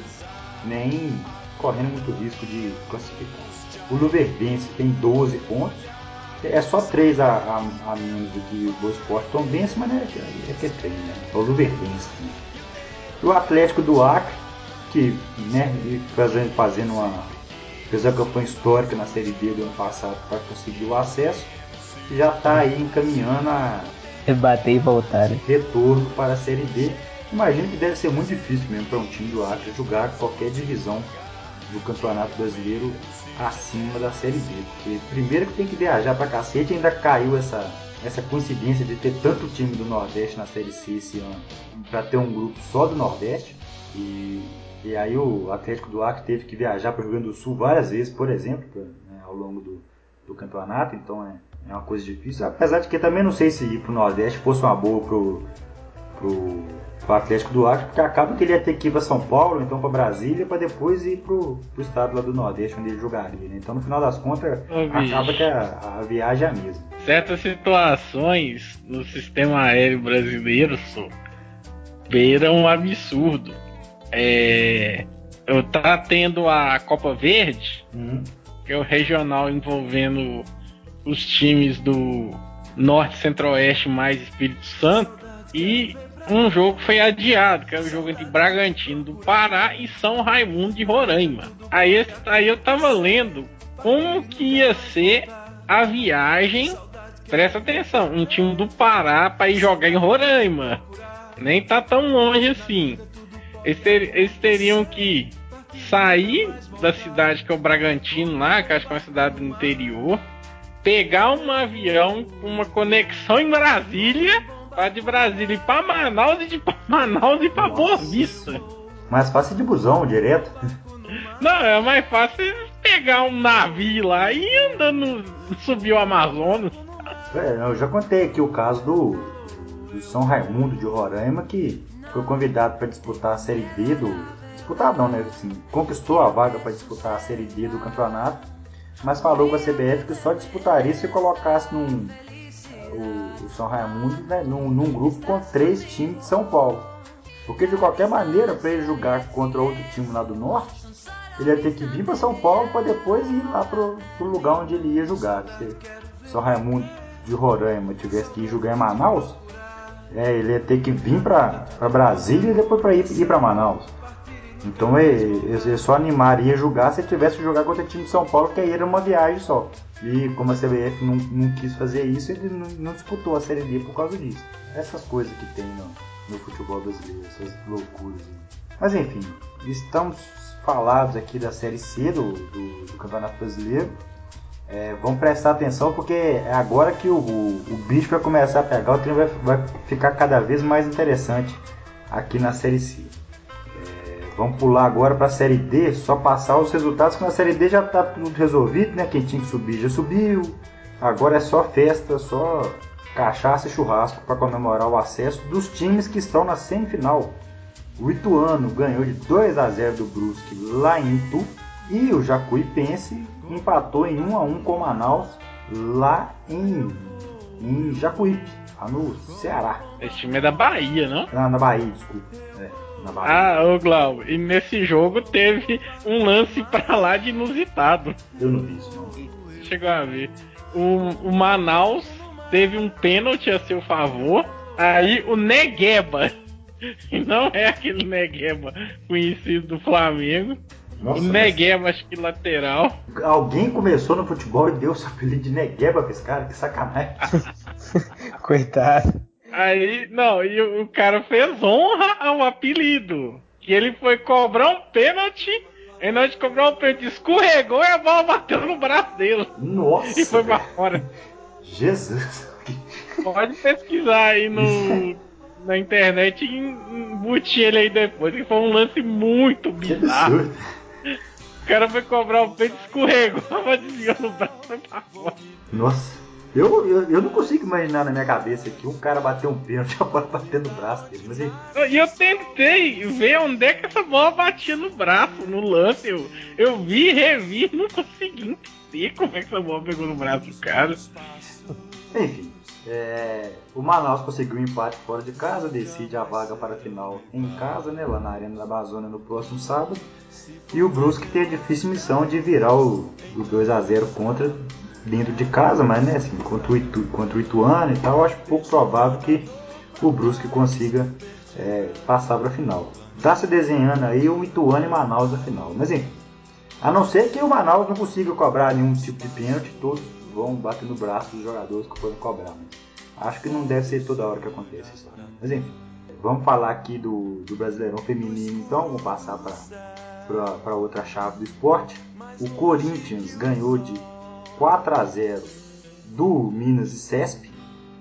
nem correndo muito risco de classificar. O Luverdense tem doze pontos. É só três a, a, a menos do que o Boa Esporte Tombense, mas é, é que é três, né? É o Luverdense. Né? O Atlético do Acre, que, né, fazendo, fazendo uma, fez uma campanha histórica na Série B do ano passado para conseguir o acesso, já está aí encaminhando a rebater e voltar, né? Retorno para a Série D. Imagino que deve ser muito difícil mesmo para um time do Acre jogar qualquer divisão do Campeonato Brasileiro acima da Série B, porque primeiro que tem que viajar pra cacete, ainda caiu essa, essa coincidência de ter tanto time do Nordeste na Série C esse ano, pra ter um grupo só do Nordeste, e, e aí o Atlético do Acre teve que viajar para o Rio Grande do Sul várias vezes, por exemplo, pra, né, ao longo do, do campeonato, então é, é uma coisa difícil, apesar de que também não sei se ir pro Nordeste fosse uma boa pro, pro o Atlético do Acre, porque acaba que ele ia ter que ir para São Paulo, então para Brasília, para depois ir pro, pro estado lá do Nordeste, onde ele jogaria, né? Então no final das contas, Ô, acaba que a, a viagem é a mesma. Certas situações no sistema aéreo brasileiro só beiram um absurdo. É, eu tá tendo a Copa Verde, hum. que é o regional envolvendo os times do Norte, Centro-Oeste mais Espírito Santo, e um jogo foi adiado, que é o jogo entre Bragantino do Pará e São Raimundo de Roraima. Aí, aí eu tava lendo como que ia ser a viagem, presta atenção, um time do Pará para ir jogar em Roraima. Nem tá tão longe assim. Eles, ter, eles teriam que sair da cidade que é o Bragantino lá, que acho que é uma cidade do interior, pegar um avião com uma conexão em Brasília, para de Brasília ir para Manaus e de Manaus ir para Boa Vista. Mais fácil de busão, direto. Não, é mais fácil pegar um navio lá e ir andando, subir o Amazonas. É, eu já contei aqui o caso do, do São Raimundo de Roraima, que foi convidado para disputar a Série D do... Disputar não, né? Assim, conquistou a vaga para disputar a Série D do campeonato, mas falou com a C B F que só disputaria se colocasse num... O, o São Raimundo, né, num, num grupo com três times de São Paulo. Porque de qualquer maneira, para ele jogar contra outro time lá do norte, ele ia ter que vir para São Paulo para depois ir lá pro, pro lugar onde ele ia jogar. Se São Raimundo de Roraima tivesse que ir jogar em Manaus, é, ele ia ter que vir para Brasília e depois para ir, ir para Manaus. Então ele, ele só animaria a jogar se ele tivesse que jogar contra o time de São Paulo, que aí era uma viagem só. E como a C B F não, não quis fazer isso, ele não, não disputou a Série D por causa disso. Essas coisas que tem no, no futebol brasileiro, essas loucuras. Mas enfim, estamos falados aqui da Série C do, do, do Campeonato Brasileiro. É, vamos prestar atenção porque é agora que o, o, o bicho vai começar a pegar, o treino vai, vai ficar cada vez mais interessante aqui na Série C. Vamos pular agora para a Série D, só passar os resultados, que na Série D já está tudo resolvido, né? Quem tinha que subir já subiu, agora é só festa, só cachaça e churrasco para comemorar o acesso dos times que estão na semifinal. O Ituano ganhou de dois a zero do Brusque lá em Itu e o Jacuipense empatou em um a um com o Manaus lá em, em Jacuípe, lá no Ceará. Esse time é da Bahia, não? Na, na Bahia, desculpa. É, na Bahia. Ah, ô Glau, e nesse jogo teve um lance pra lá de inusitado. Eu não vi isso, não. Chegou a ver. O, o Manaus teve um pênalti a seu favor, aí o Negueba, e não é aquele Negueba conhecido do Flamengo, Nossa, o Negueba, acho que lateral. Alguém começou no futebol e deu o apelido de Negueba pra esse cara? Que sacanagem. Coitado. Aí, não, e o, o cara fez honra ao apelido. Que ele foi cobrar um pênalti, e na hora de cobrar um pênalti, escorregou e a bola bateu no braço dele. Nossa! E foi pra fora. Jesus! Pode pesquisar aí no, na internet e embutir ele aí depois, que foi um lance muito bizarro. O cara foi cobrar o pênalti, escorregou, mas desviou no braço e foi pra fora. Nossa! Eu, eu, eu não consigo imaginar na minha cabeça que um cara bateu um pênalti e a bola batendo no braço dele. Mas ele... E eu tentei ver onde é que essa bola batia no braço, no lance. Eu, eu vi, revi, não consegui entender como é que essa bola pegou no braço do cara. Enfim, é, o Manaus conseguiu um empate fora de casa, decide a vaga para a final em casa, né, lá na Arena da Amazônia no próximo sábado. E o Brusque tem a difícil missão de virar o, o dois a zero contra dentro de casa, mas né, assim, contra o, Itu, contra o Ituano e tal, acho pouco provável que o Brusque consiga é, passar para a final. Está se desenhando aí o Ituano e Manaus na final, mas enfim, a não ser que o Manaus não consiga cobrar nenhum tipo de pênalti, todos vão bater no braço dos jogadores que podem cobrar. Né? Acho que não deve ser toda hora que acontece isso. Mas enfim, vamos falar aqui do, do Brasileirão Feminino então, vamos passar para outra chave do esporte. O Corinthians ganhou de quatro a zero do Minas e Cesp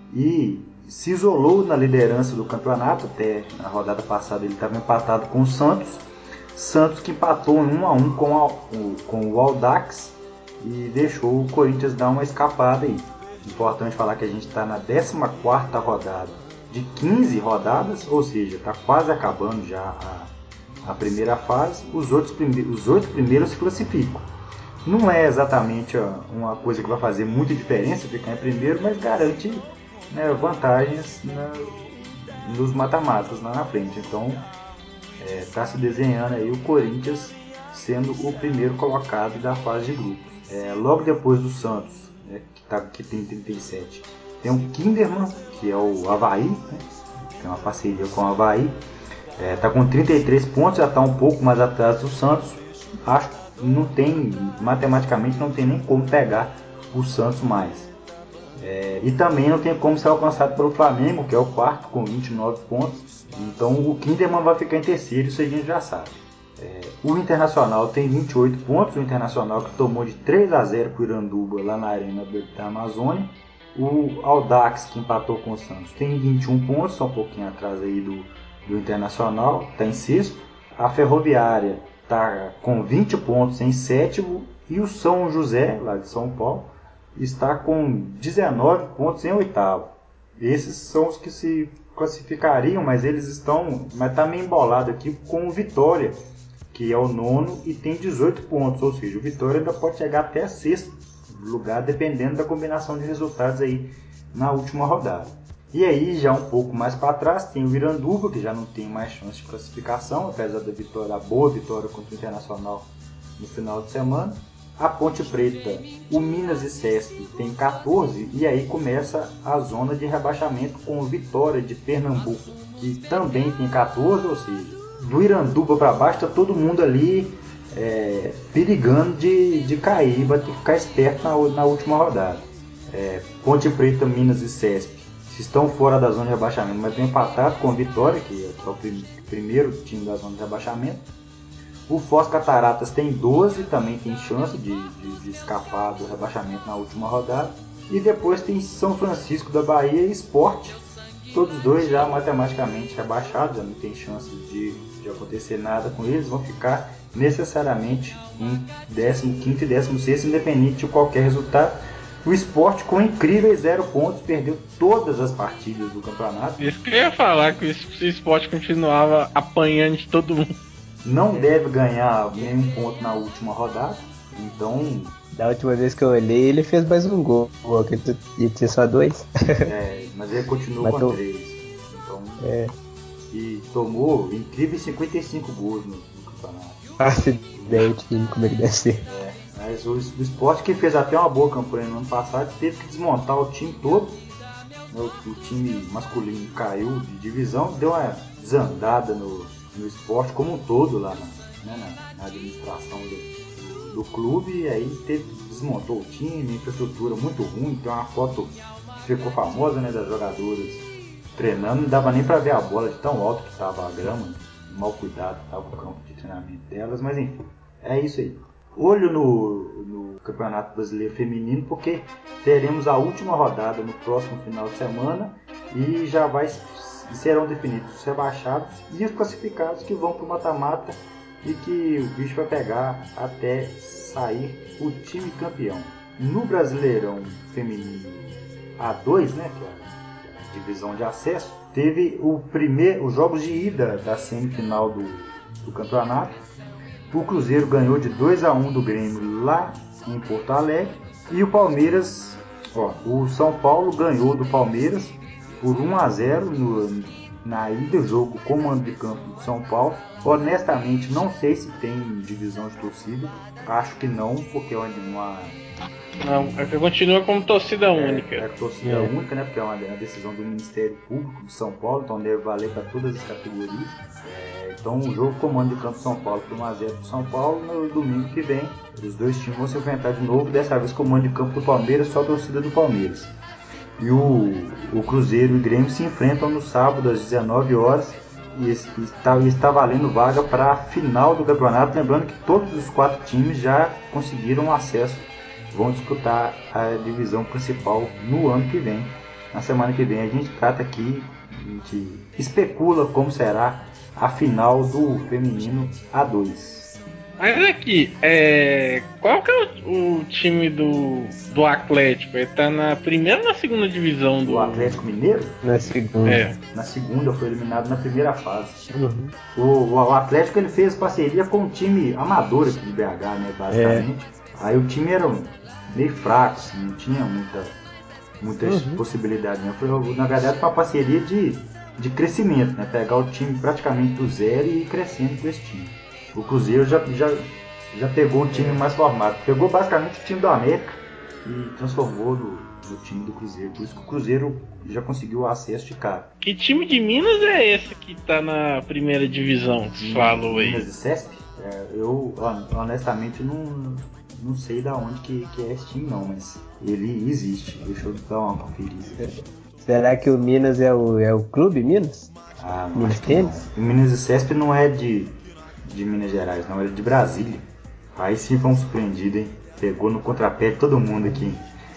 e se isolou na liderança do campeonato. Até na rodada passada ele estava empatado com o Santos. Santos que empatou em um a um com, a, com o Audax e deixou o Corinthians dar uma escapada aí. Importante falar que a gente está na décima quarta rodada de quinze rodadas, ou seja, está quase acabando já a, a primeira fase. Os outros prime- os oito primeiros se classificam. Não é exatamente uma coisa que vai fazer muita diferença ficar em primeiro, mas garante, né, vantagens na, nos mata-matas lá na frente. Então está é, se desenhando aí o Corinthians sendo o primeiro colocado da fase de grupos. É, logo depois do Santos, né, que, tá, que tem trinta e sete, tem o Kinderman, que é o Avaí, né, tem uma parceria com o Avaí, está é, com trinta e três pontos, já está um pouco mais atrás do Santos. Acho que não tem, matematicamente não tem nem como pegar o Santos mais. É, e também não tem como ser alcançado pelo Flamengo, que é o quarto com vinte e nove pontos. Então o Kinderman vai ficar em terceiro, isso a gente já sabe. É, o Internacional tem vinte e oito pontos, o Internacional que tomou de três a zero para o Iranduba lá na Arena da Amazônia. O Audax, que empatou com o Santos, tem vinte e um pontos, só um pouquinho atrás aí do, do Internacional, está em sexto. A Ferroviária está com vinte pontos em sétimo e o São José, lá de São Paulo, está com dezenove pontos em oitavo. Esses são os que se classificariam, mas eles estão, mas está meio embolado aqui com o Vitória, que é o nono e tem dezoito pontos, ou seja, o Vitória ainda pode chegar até sexto lugar, dependendo da combinação de resultados aí na última rodada. E aí, já um pouco mais para trás, tem o Iranduba, que já não tem mais chance de classificação, apesar da vitória, da boa vitória contra o Internacional no final de semana. A Ponte Preta, o Minas e Cesp tem catorze, e aí começa a zona de rebaixamento com o Vitória de Pernambuco, que também tem catorze, ou seja, do Iranduba para baixo está todo mundo ali é, perigando de, de cair, vai ter que ficar esperto na, na última rodada. É, Ponte Preta, Minas e Cesp estão fora da zona de rebaixamento, mas estão empatados com a Vitória, que é o prim- primeiro time da zona de rebaixamento. O Foz Cataratas tem doze, também tem chance de, de, de escapar do rebaixamento na última rodada. E depois tem São Francisco da Bahia e Sport, todos dois já matematicamente rebaixados, já não tem chance de, de acontecer nada com eles, vão ficar necessariamente em décimo quinto e décimo sexto, independente de qualquer resultado. O Sport, com incríveis zero pontos, perdeu todas as partidas do campeonato. Isso que eu ia falar, que o Sport continuava apanhando de todo mundo. Não deve ganhar nenhum ponto na última rodada. Então... Da última vez que eu olhei, ele fez mais um gol. Ele tinha só dois. É, mas ele continua com três. Então... É. E tomou incríveis cinquenta e cinco gols no, no campeonato. Faço ideia de time como ele deve ser. É, mas o, o Sport, que fez até uma boa campanha no ano passado, teve que desmontar o time todo. O, o time masculino caiu de divisão, deu uma desandada no, no Sport como um todo lá na, né, na, na administração do, do, do clube. E aí teve, desmontou o time, infraestrutura muito ruim. Tem uma foto que ficou famosa, né, das jogadoras treinando, não dava nem pra ver a bola de tão alto que tava a grama, mal cuidado que tava o campo de treinamento delas, mas enfim, é isso aí. Olho no, no Campeonato Brasileiro Feminino, porque teremos a última rodada no próximo final de semana e já vai, serão definidos os rebaixados e os classificados que vão pro mata-mata e que o bicho vai pegar até sair o time campeão. No Brasileirão Feminino A dois, né, que é divisão de acesso, teve o primeiro, os jogos de ida da semifinal do, do campeonato. O Cruzeiro ganhou de dois a um do Grêmio lá em Porto Alegre e o Palmeiras, ó, o São Paulo ganhou do Palmeiras por um a zero no, na ida, jogo com o mando de campo do São Paulo. Honestamente, não sei se tem divisão de torcida, acho que não, porque é uma... Não, é que continua como torcida É, única. é torcida é. única, né? Porque é uma, uma decisão do Ministério Público de São Paulo, então deve valer para todas as categorias. É, então o jogo comando de campo São Paulo por um a zero para São Paulo. No domingo que vem, os dois times vão se enfrentar de novo, dessa vez comando de campo do Palmeiras, só a torcida do Palmeiras. E o, o Cruzeiro e o Grêmio se enfrentam no sábado às dezenove horas e está, está valendo vaga para a final do campeonato. Lembrando que todos os quatro times já conseguiram acesso, vão disputar a divisão principal no ano que vem. Na semana que vem a gente trata aqui, a gente especula como será a final do feminino A dois. Mas aqui, é... qual que é o, o time do, do Atlético? Ele tá na primeira ou na segunda divisão do... O Atlético Mineiro? Na segunda. É. Na segunda, foi eliminado na primeira fase. Uhum. O, o Atlético ele fez parceria com um time amador aqui de B H, né, basicamente. É. Aí o time era meio fraco, assim, não tinha muita, muita uhum. possibilidade. Né? Foi, na verdade, foi uma parceria de, de crescimento, né? Pegar o time praticamente do zero e ir crescendo com esse time. O Cruzeiro já, já, já pegou um time mais formado. Pegou basicamente o time do América e transformou no, no time do Cruzeiro. Por isso que o Cruzeiro já conseguiu o acesso de cara. Que time de Minas é esse que tá na primeira divisão? Que falou aí. Minas e Cesp? É, eu honestamente não, não sei da onde que, que é esse time não, mas ele existe. Deixa eu dar uma conferida. Será que o Minas é o, é o clube Minas? Ah, não, Minas acho que não. O Minas e Cesp não é de, de Minas Gerais, não, é de Brasília. Aí sim foi um surpreendido, hein? Pegou no contrapé de todo mundo aqui.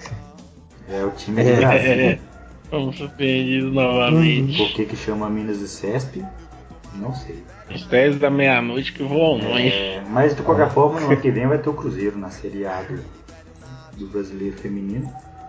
É o time de Brasília. Fomos surpreendidos novamente. Por que que chama Minas e Cesp? Não sei. Mistérios da meia-noite que voam longe. É, mas de qualquer forma, no ano que vem vai ter o Cruzeiro na Série A do, do Brasileiro Feminino.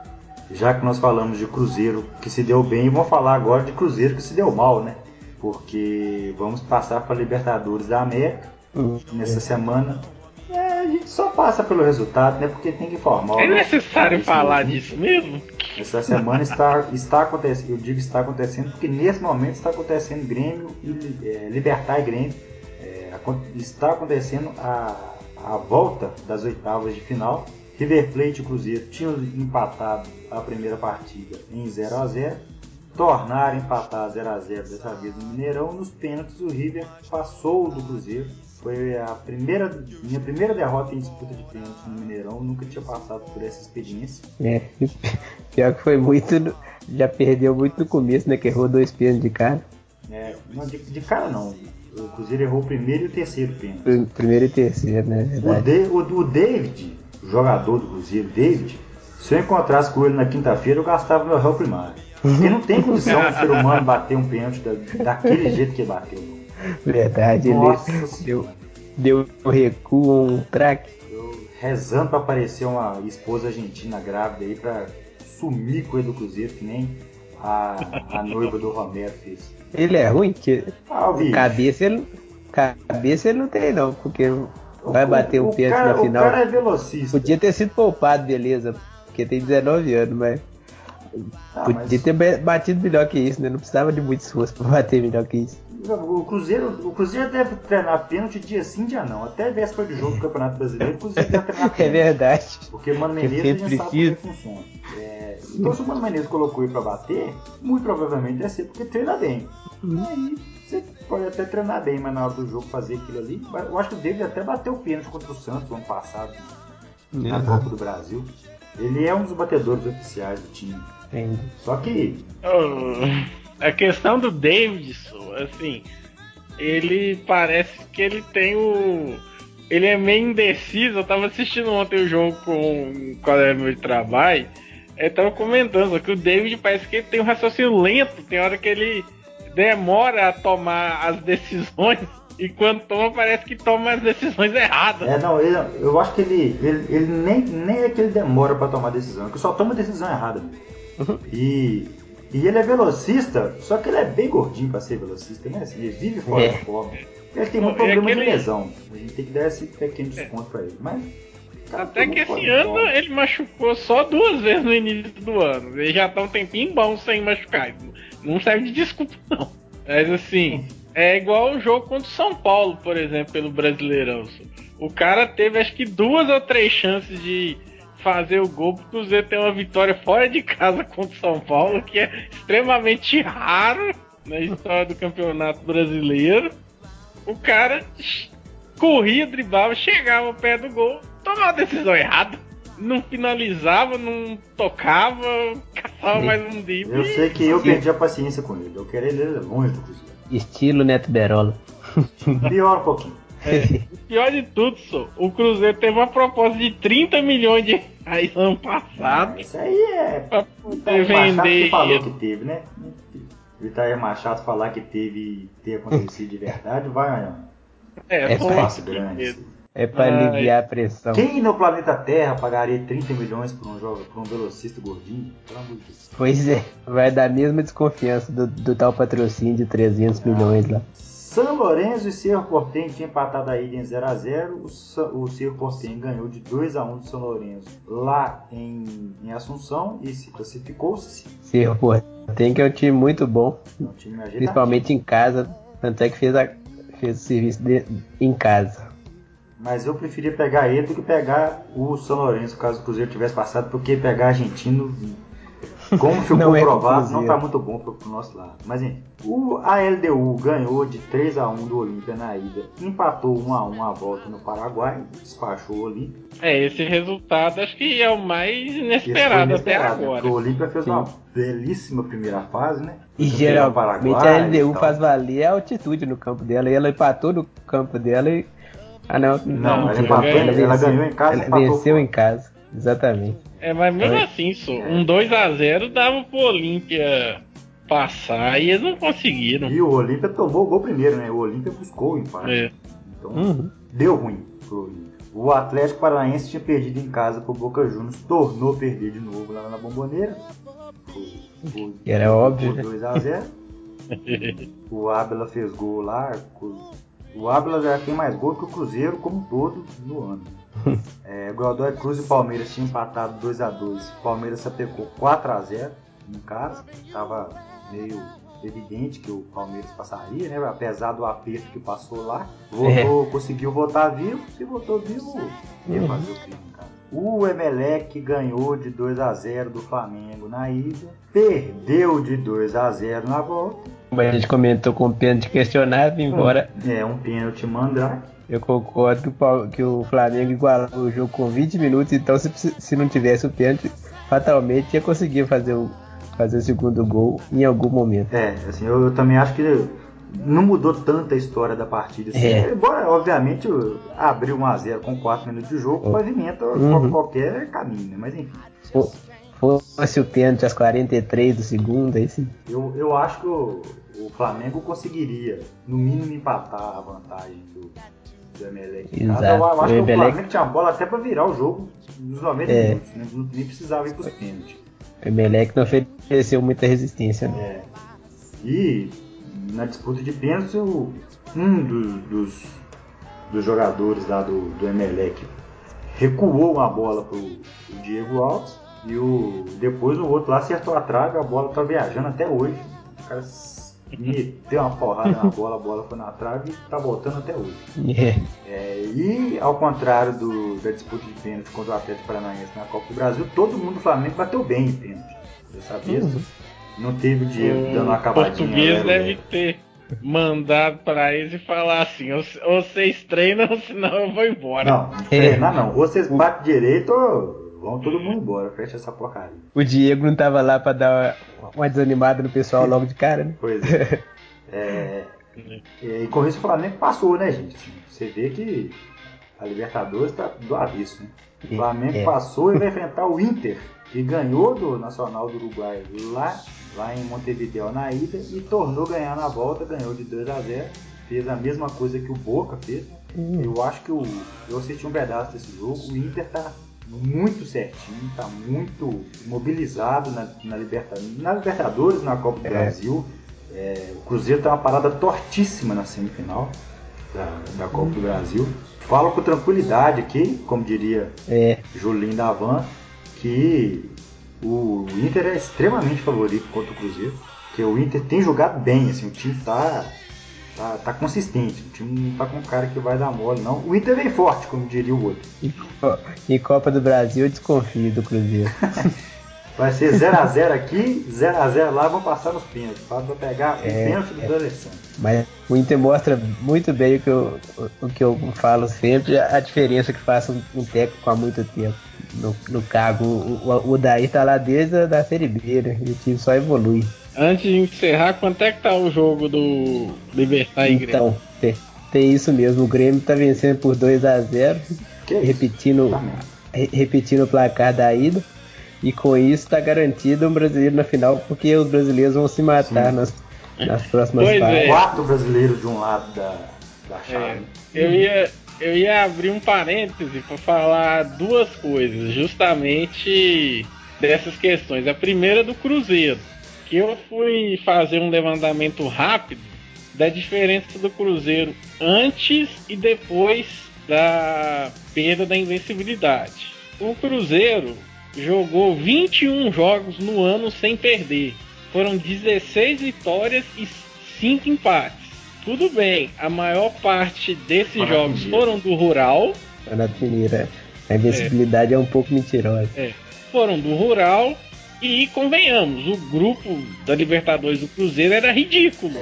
Já que nós falamos de Cruzeiro que se deu bem, vamos falar agora de Cruzeiro que se deu mal, né? Porque vamos passar para a Libertadores da América uhum. nessa semana. É, a gente só passa pelo resultado, né? Porque tem que informar. É necessário falar disso mesmo? Essa semana está, está acontecendo, eu digo está acontecendo porque nesse momento está acontecendo Grêmio e é, Libertad e Grêmio. É, está acontecendo a, a volta das oitavas de final. River Plate e Cruzeiro tinham empatado a primeira partida em zero a zero. Tornaram empatar zero a zero dessa vez no Mineirão. Nos pênaltis o River passou do Cruzeiro. Foi a primeira, minha primeira derrota em disputa de pênaltis no Mineirão. Nunca tinha passado por essa experiência. É, pior que foi muito. Já perdeu muito no começo, né? Que errou dois pênaltis de cara. É, não, de, de cara não. O Cruzeiro errou o primeiro e o terceiro pênalti. Primeiro e terceiro, né? O, de, o, o David, o jogador do Cruzeiro, David, se eu encontrasse com ele na quinta-feira, eu gastava meu réu primário. Porque não tem condição do ser humano bater um pênalti da, daquele jeito que bateu. Verdade, Nossa, ele deu, deu um recuo, um traque. rezando pra aparecer uma esposa argentina grávida aí pra sumir com ele do Cruzeiro, que nem a, a noiva do Romero fez. Ele é ruim, que Ah, cabeça ele, cabeça ele não tem não, porque vai bater o, o pênalti cara, na final. O cara é velocista. Podia ter sido poupado, beleza, porque tem dezenove anos, mas ah, podia mas... ter batido melhor que isso, né? Não precisava de muito esforço pra bater melhor que isso. O Cruzeiro, o Cruzeiro deve treinar pênalti dia sim, dia não. Até véspera de jogo do Campeonato Brasileiro, o Cruzeiro deve treinar pênalti. É verdade. Porque o Mano Menezes a gente precisa. Sabe como funciona. É, então se o Mano Menezes colocou ele pra bater, muito provavelmente deve ser porque treina bem. Hum. E aí você pode até treinar bem, mas na hora do jogo fazer aquilo ali. Eu acho que o David até bateu o pênalti contra o Santos no ano passado, na uhum. Copa do Brasil. Ele é um dos batedores oficiais do time. Entendi. Só que... Oh, a questão do Davidson, assim, ele parece que ele tem o... Ele é meio indeciso. Eu tava assistindo ontem o jogo com um colega meu de trabalho. Ele tava comentando que o David parece que ele tem um raciocínio lento. Tem hora que ele demora a tomar as decisões. E quando toma, parece que toma as decisões erradas. É, não, ele, eu acho que ele, ele, ele nem, nem é que ele demora pra tomar decisão, é que só toma decisão errada. Uhum. E, e ele é velocista, só que ele é bem gordinho pra ser velocista, né? Assim, ele vive fora é. do forma. Ele tem muito problema é aquele... de lesão. A gente tem que dar esse pequeno desconto é. pra ele. Mas, cara, até que esse ano ele machucou só duas vezes no início do ano. Ele já tá um tempinho bom sem machucar. Não serve de desculpa, não. Mas assim... É igual o jogo contra o São Paulo, por exemplo, pelo Brasileirão. O cara teve acho que duas ou três chances de fazer o gol pro Cruzeiro ter uma vitória fora de casa contra o São Paulo, que é extremamente raro na história do Campeonato Brasileiro. O cara corria, driblava, chegava ao pé do gol, tomava a decisão errada. Não finalizava, não tocava, caçava mais um drible. Eu sei que eu perdi a paciência com ele. Eu quero ele longe do Cruzeiro. Estilo Neto Berola. Pior um pouquinho. É, pior de tudo, só, o Cruzeiro teve uma proposta de trinta milhões de reais ano passado. Ah, isso aí é. Pra poder vender. Que falou que teve, né? O Itair Machado falar que teve e ter acontecido de verdade, vai. É, é espaço grande. É pra aliviar a pressão. Quem no planeta Terra pagaria trinta milhões por um jogo, por um velocista gordinho? Pelo amor de Deus. Pois é, vai dar a mesma desconfiança do, do tal patrocínio de trezentos ah. milhões lá. São Lourenço e Cerro Porteño tinham empatado a ida em zero a zero. O, o Cerro Porteño ganhou de dois a um do São Lourenço lá em, em Assunção e se classificou-se. Cerro Porteño que é um time muito bom, é um time principalmente em casa, tanto é que fez, a, fez o serviço de, em casa. Mas eu preferia pegar ele do que pegar o São Lourenço, caso o Cruzeiro tivesse passado, porque pegar argentino, como ficou não provado, é não está muito bom pro, pro nosso lado. Mas enfim, o A L D U ganhou de três a um do Olímpia na ida, empatou um a um a volta no Paraguai, despachou o Olímpia. É, esse resultado acho que é o mais inesperado, inesperado até agora. Porque o Olímpia fez Sim. uma belíssima primeira fase, né? E geralmente a A L D U faz valer a altitude no campo dela, e ela empatou no campo dela e... Ah, não, não, não ela, empatou, ela, venceu, ela ganhou em casa. Ela venceu em casa, exatamente. É, mas mesmo é. assim, só, um dois a zero dava pro Olímpia passar e eles não conseguiram. E o Olímpia tomou o gol primeiro, né? O Olímpia buscou o empate. É. Então, uhum. deu ruim pro Olímpia. O Atlético Paranaense tinha perdido em casa pro Boca Juniors, tornou perder de novo lá na Bomboneira. Por, Era por, óbvio. Por dois a zero. O Ábila fez gol lá. O Ábila já tem mais gol que o Cruzeiro como um todo no ano. é, o Godoy Cruz e o Palmeiras tinham empatado dois a dois. O Palmeiras sapecou quatro a zero em casa. Estava meio evidente que o Palmeiras passaria, né? Apesar do aperto que passou lá. Voltou, é. Conseguiu voltar vivo. Se voltou vivo, ia uhum. fazer o crime em casa. O Emelec ganhou de dois a zero do Flamengo na ida. Perdeu de dois a zero na volta. Como a gente comentou com o pênalti questionável, embora... É, um pênalti mandrake. Eu concordo que o Flamengo igualou o jogo com vinte minutos, então se, se não tivesse o pênalti, fatalmente ia conseguir fazer o, fazer o segundo gol em algum momento. É, assim, eu, eu também acho que não mudou tanto a história da partida. Assim, é. Embora, obviamente, abrir um a zero com quatro minutos de jogo, oh. pavimenta uhum. qualquer caminho, né? Mas enfim... Oh. Fosse o pênalti às quarenta e três do segundo, aí sim. Eu, eu acho que o, o Flamengo conseguiria, no mínimo, empatar a vantagem do, do Emelec em casa. Eu, eu acho o que Emelec... o Flamengo tinha bola até pra virar o jogo nos noventa é. minutos, né? Não, nem precisava ir pros pênaltis. O Emelec não ofereceu muita resistência, né? É. E na disputa de pênaltis, um dos, dos, dos jogadores lá do, do Emelec recuou uma bola pro, pro Diego Alves e o, depois o outro lá acertou a trave, a bola tá viajando até hoje. O cara meteu uma porrada na bola, a bola foi na trave e tá voltando até hoje. Yeah. É, e ao contrário do, da disputa de pênalti contra o Atlético Paranaense na Copa do Brasil, todo mundo do Flamengo bateu bem em pênalti. Dessa vez uhum. não teve o Diego o dando uma cavadinha. O português deve ter mandado pra eles e falar assim: ou vocês treinam, senão eu vou embora. Não, não treinar não. Ou vocês batem direito ou vão todo mundo embora. Fecha essa porcaria. O Diego não tava lá pra dar uma desanimada no pessoal logo de cara, né? Pois é. é e com isso o Flamengo passou, né, gente? Você vê que a Libertadores tá do avesso, né? O Flamengo é. passou e vai enfrentar o Inter, que ganhou do Nacional do Uruguai lá, lá em Montevideo na ida e tornou ganhar na volta, ganhou de dois a zero, fez a mesma coisa que o Boca fez. Hum. Eu acho que o, eu assisti um pedaço desse jogo, o Inter tá muito certinho, tá muito mobilizado na, na, Liberta, na Libertadores, na Copa do é. Brasil. É, o Cruzeiro tá uma parada tortíssima na semifinal da, da Copa hum. do Brasil. Falo com tranquilidade aqui, como diria é. Julinho da Van, que o Inter é extremamente favorito contra o Cruzeiro, porque o Inter tem jogado bem, assim, o time tá, tá, tá consistente, o time não tá com cara que vai dar mole, não. O Inter vem forte, como diria o outro. Em Copa do Brasil eu desconfio do Cruzeiro. Vai ser zero a zero aqui, zero a zero lá, vão passar nos pênaltis. Para pegar o é, pênalti do é. Alessandro. Mas o Inter mostra muito bem o que eu, o que eu falo sempre, a diferença que faz um, um técnico há muito tempo no, no cargo. O, o, o Daí tá lá desde a da Série B, né? E o time só evolui. Antes de encerrar, quanto é que tá o jogo do Libertad e Grêmio? Então, tem, tem isso mesmo. O Grêmio tá vencendo por dois a zero, repetindo, tá re, repetindo o placar da ida. E com isso está garantido um brasileiro na final, porque os brasileiros vão se matar nas, nas próximas pois fases. É. Quatro brasileiros de um lado da, da chave. É. Eu, ia, eu ia abrir um parêntese para falar duas coisas, justamente dessas questões. A primeira é do Cruzeiro, que eu fui fazer um levantamento rápido da diferença do Cruzeiro antes e depois da perda da invencibilidade. O Cruzeiro jogou vinte e um jogos no ano sem perder. Foram dezesseis vitórias e cinco empates. Tudo bem, a maior parte desses Para jogos foram do Rural. Na primeira, a invencibilidade é, é um pouco mentirosa. É, foram do Rural e, convenhamos, o grupo da Libertadores do Cruzeiro era ridículo.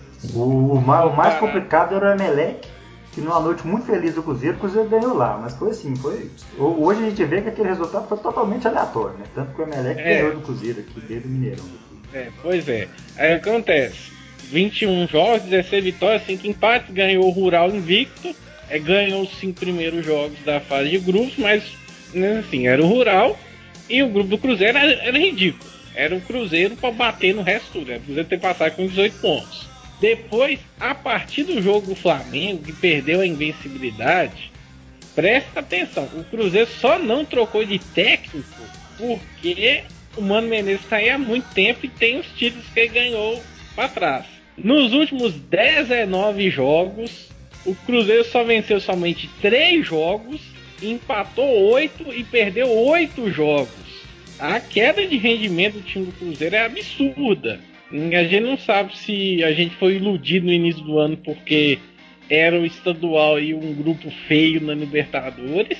O, o, mais, o mais complicado era o Emelec, que numa noite muito feliz do Cruzeiro, o Cruzeiro ganhou lá, mas foi assim, foi... Hoje a gente vê que aquele resultado foi totalmente aleatório, né? Tanto que o Emelec é. ganhou do Cruzeiro aqui, desde o Mineirão. É, pois é. Aí acontece, vinte e um jogos, dezesseis vitórias, cinco empates, ganhou o Rural invicto, é, ganhou os cinco primeiros jogos da fase de grupos, mas, né, assim, era o Rural, e o grupo do Cruzeiro era, era ridículo. Era o Cruzeiro para bater no resto tudo, né? O Cruzeiro ter passado com dezoito pontos. Depois, a partir do jogo do Flamengo, que perdeu a invencibilidade, presta atenção, o Cruzeiro só não trocou de técnico porque o Mano Menezes está aí há muito tempo e tem os títulos que ele ganhou para trás. Nos últimos dezenove jogos, o Cruzeiro só venceu somente três jogos, empatou oito e perdeu oito jogos. A queda de rendimento do time do Cruzeiro é absurda. A gente não sabe se a gente foi iludido no início do ano porque era o estadual e um grupo feio na Libertadores,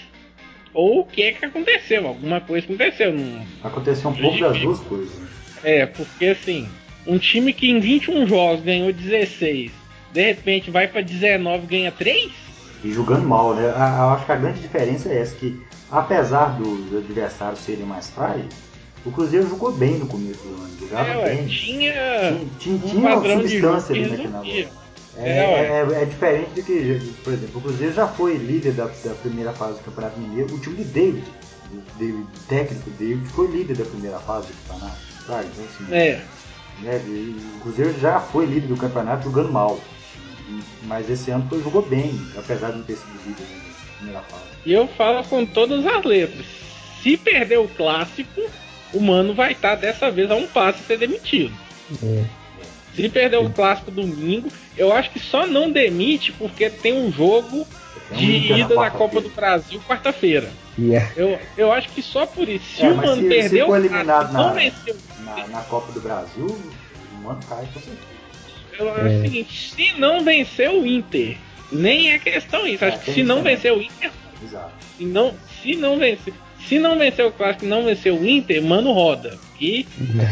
ou o que é que aconteceu, alguma coisa aconteceu. Não... Aconteceu um pouco das duas coisas. É, porque assim, um time que em vinte e um jogos ganhou dezesseis, de repente vai para dezenove e ganha três? E jogando mal, né? Eu acho que a grande diferença é essa, que apesar dos adversários serem mais frágeis, o Cruzeiro jogou bem no começo do ano, jogava é, ué, bem. Tinha, tinha, tinha, um uma padrão substância de ali naquela bola. É, é, é, é diferente do que, por exemplo, o Cruzeiro já foi líder da, da primeira fase do Campeonato Mineiro. O time de David, o David, técnico David, foi líder da primeira fase do campeonato. Sabe? Então, assim, é. né, o Cruzeiro já foi líder do campeonato jogando mal. Mas esse ano foi, jogou bem, apesar de não ter sido líder na primeira fase. E eu falo com todas as letras. Se perder o clássico, o Mano vai estar dessa vez a um passo de ser demitido. É. Se perder o clássico domingo, eu acho que só não demite porque tem um jogo Tem um de Inter na ida da quarta-feira. Copa do Brasil quarta-feira. Yeah. Eu, eu acho que só por isso. Se É, o mas Mano se, perder se o for clássico, eliminado não na, venceu. na, na Copa do Brasil, o Mano cai com certeza. Eu acho É. o seguinte, se não vencer o Inter, nem é questão isso. É, Acho que tem se isso não também. vencer o Inter, Exato. se não, se não vencer, se não vencer o clássico, e não vencer o Inter, Mano roda. E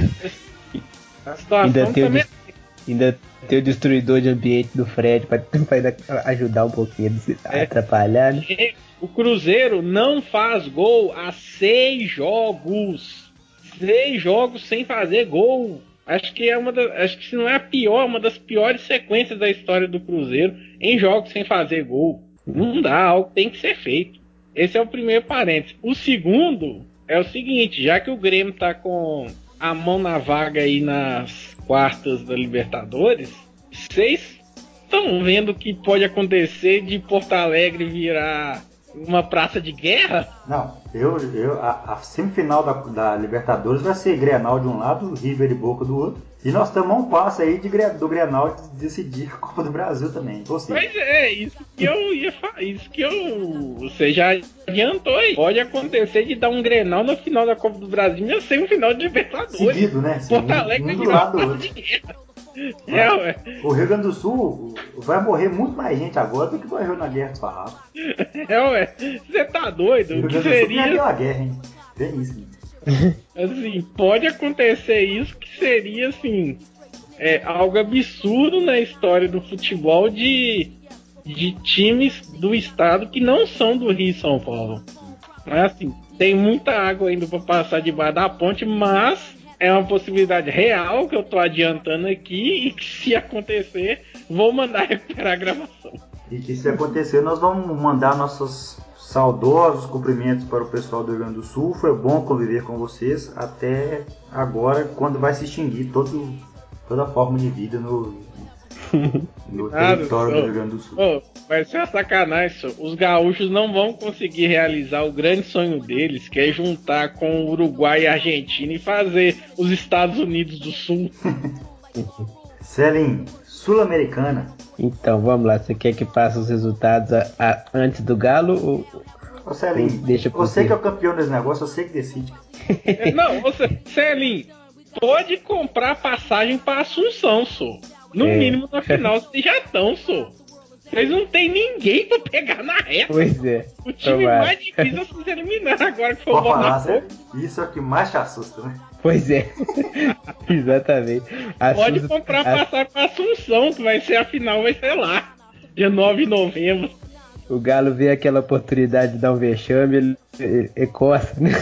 a situação Ainda tem, o, também. des- ainda tem o destruidor de ambiente do Fred pra, pra ainda ajudar um pouquinho, a É. atrapalhar, né? O Cruzeiro não faz gol há seis jogos. Seis jogos sem fazer gol. Acho que é uma das, acho que se não é a pior, uma das piores sequências da história do Cruzeiro em jogos sem fazer gol. Não dá, algo tem que ser feito. Esse é o primeiro parênteses. O segundo é o seguinte, já que o Grêmio tá com a mão na vaga aí nas quartas da Libertadores, vocês estão vendo o que pode acontecer de Porto Alegre virar uma praça de guerra? Não, eu, eu, a, a semifinal da, da Libertadores vai ser Grenal de um lado, River e Boca do outro. E nós estamos a um passo aí de, do Grenal de decidir a Copa do Brasil também. Ou seja, Mas é, isso que eu ia falar, isso que eu. Você já adiantou aí. Pode acontecer de dar um Grenal na final da Copa do Brasil e na semifinal de Libertadores. seguido, né? Porto Um, Alegre um vai do virar lado do uma outro. praça de guerra. É, ué. O Rio Grande do Sul vai morrer muito mais gente agora do que morreu na Guerra dos Farrapos. É, ué. Você tá doido? O Rio O que Grande do Sul perdeu seria. a guerra, hein? Tem isso, hein? Assim, pode acontecer isso que seria, assim. É, algo absurdo na história do futebol de, de times do estado que não são do Rio e São Paulo. Mas assim, tem muita água ainda para passar debaixo da ponte, mas é uma possibilidade real que eu tô adiantando aqui e que se acontecer, vou mandar recuperar a gravação. E que se acontecer, nós vamos mandar nossos saudosos cumprimentos para o pessoal do Rio Grande do Sul. Foi bom conviver com vocês até agora, quando vai se extinguir todo, toda forma de vida no, no Nada, território só- do Rio Grande do Sul. Ô, vai ser uma sacanagem, só. Os gaúchos não vão conseguir realizar o grande sonho deles, que é juntar com o Uruguai e a Argentina e fazer os Estados Unidos do Sul. Celim, Sul-Americana. Então, vamos lá. Você quer que passe os resultados a- a- antes do Galo? Ou... Ô Celim, Deixa por você quê? que é o campeão desse negócio, você que decide. É, Não, você, Celim, pode comprar passagem para Assunção, só. No É. mínimo na final vocês já estão, só. Vocês não tem ninguém pra pegar na reta. Pois é. O time Tomara. mais difícil é vocês eliminar agora que for Pode o falar, Botafogo. Celim. Isso é o que mais te assusta, né? Pois é. Exatamente. Pode Assusta- comprar a- passagem pra Assunção, que vai ser a final, vai ser lá. Dia nove de novembro. O Galo vê aquela oportunidade de dar um vexame, ele, ele, ele coça, né?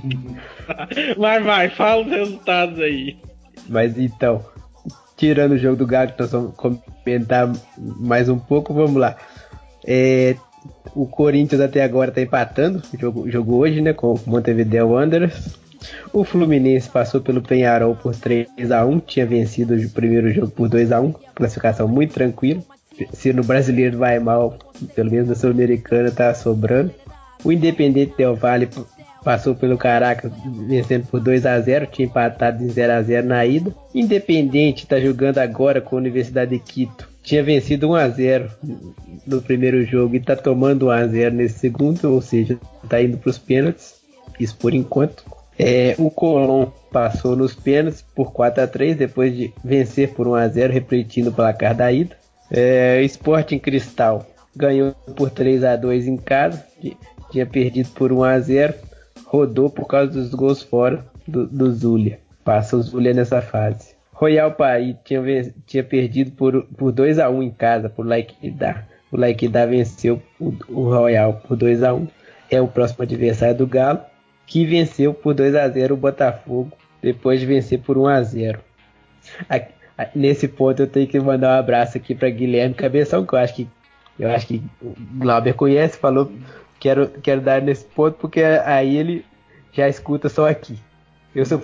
Vai, vai, fala os resultados aí. Mas então, tirando o jogo do Galo, que nós vamos comentar mais um pouco, vamos lá. É, o Corinthians até agora está empatando, jogou, jogou hoje, né, com o Montevideo Wanderers. O Fluminense passou pelo Peñarol por três a um, tinha vencido o primeiro jogo por dois a um, classificação muito tranquila. Se no brasileiro vai mal, pelo menos na Sul-Americana tá sobrando. O Independente Del Valle passou pelo Caracas vencendo por dois a zero, tinha empatado em zero a zero na ida. Independente está jogando agora com a Universidade de Quito, tinha vencido um a zero no primeiro jogo e está tomando um a zero nesse segundo, ou seja, está indo para os pênaltis, isso por enquanto. É, o Colón passou nos pênaltis por quatro a três depois de vencer por um a zero, repetindo o placar da ida. É, Sporting Cristal ganhou por três a dois em casa, tinha perdido por um a zero, rodou por causa dos gols fora do, do Zulia, passa o Zulia nessa fase. Royal Paris tinha, tinha perdido por, por dois a um em casa, por Laikidá. O Laikidá venceu o, o Royal por dois a um, é o próximo adversário do Galo, que venceu por dois a zero o Botafogo, depois de vencer por um a zero. Aqui, nesse ponto eu tenho que mandar um abraço aqui para Guilherme Cabeção, que eu acho que eu acho que o Glauber conhece, falou, quero, quero dar nesse ponto, porque aí ele já escuta só aqui. Eu sou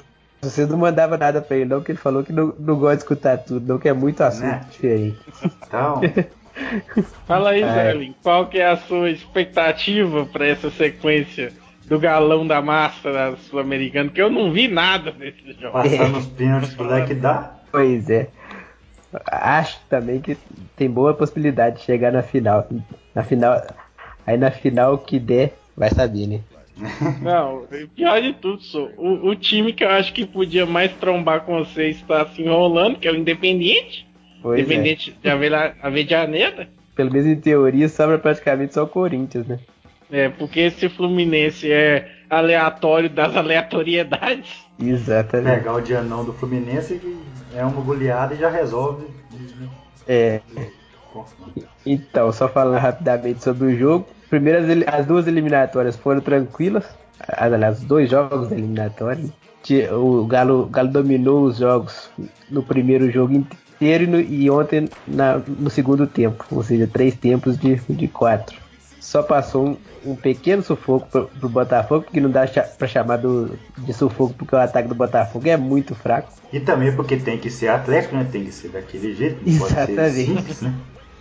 Você não mandava nada pra ele, não, que ele falou que não, não gosta de escutar tudo, não, que é muito assunto Né? diferente. Então, Fala aí, É. Zélin, qual que é a sua expectativa pra essa sequência do galão da massa da Sul-Americana? Que eu não vi nada desse jogo. passar nos pênaltis pro leque dá. Pois é. Acho também que tem boa possibilidade de chegar na final. Na final. Aí na final que der, vai saber, né? Não, pior de tudo, só, o, o time que eu acho que podia mais trombar com vocês está se enrolando, que é o Independiente. Pois é. Independiente de Avela- Avejaneda. Pelo menos em teoria sobra praticamente só o Corinthians, né? É, porque esse Fluminense é aleatório das aleatoriedades. Exatamente. Pegar o Dianão do Fluminense, que é uma goleada e já resolve. É. Então, só falando rapidamente sobre o jogo. Primeiro, as, eli- as duas eliminatórias foram tranquilas. Aliás, os dois jogos eliminatórios. Ti- O Galo, o Galo dominou os jogos no primeiro jogo inteiro e, no- e ontem na- no segundo tempo. Ou seja, três tempos de, de quatro. Só passou um, um pequeno sufoco pro, pro Botafogo, porque não dá cha- pra chamar do, de sufoco, porque o ataque do Botafogo é muito fraco. E também porque tem que ser Atlético, né? Tem que ser daquele jeito. Não pode ser Exatamente. simples, né?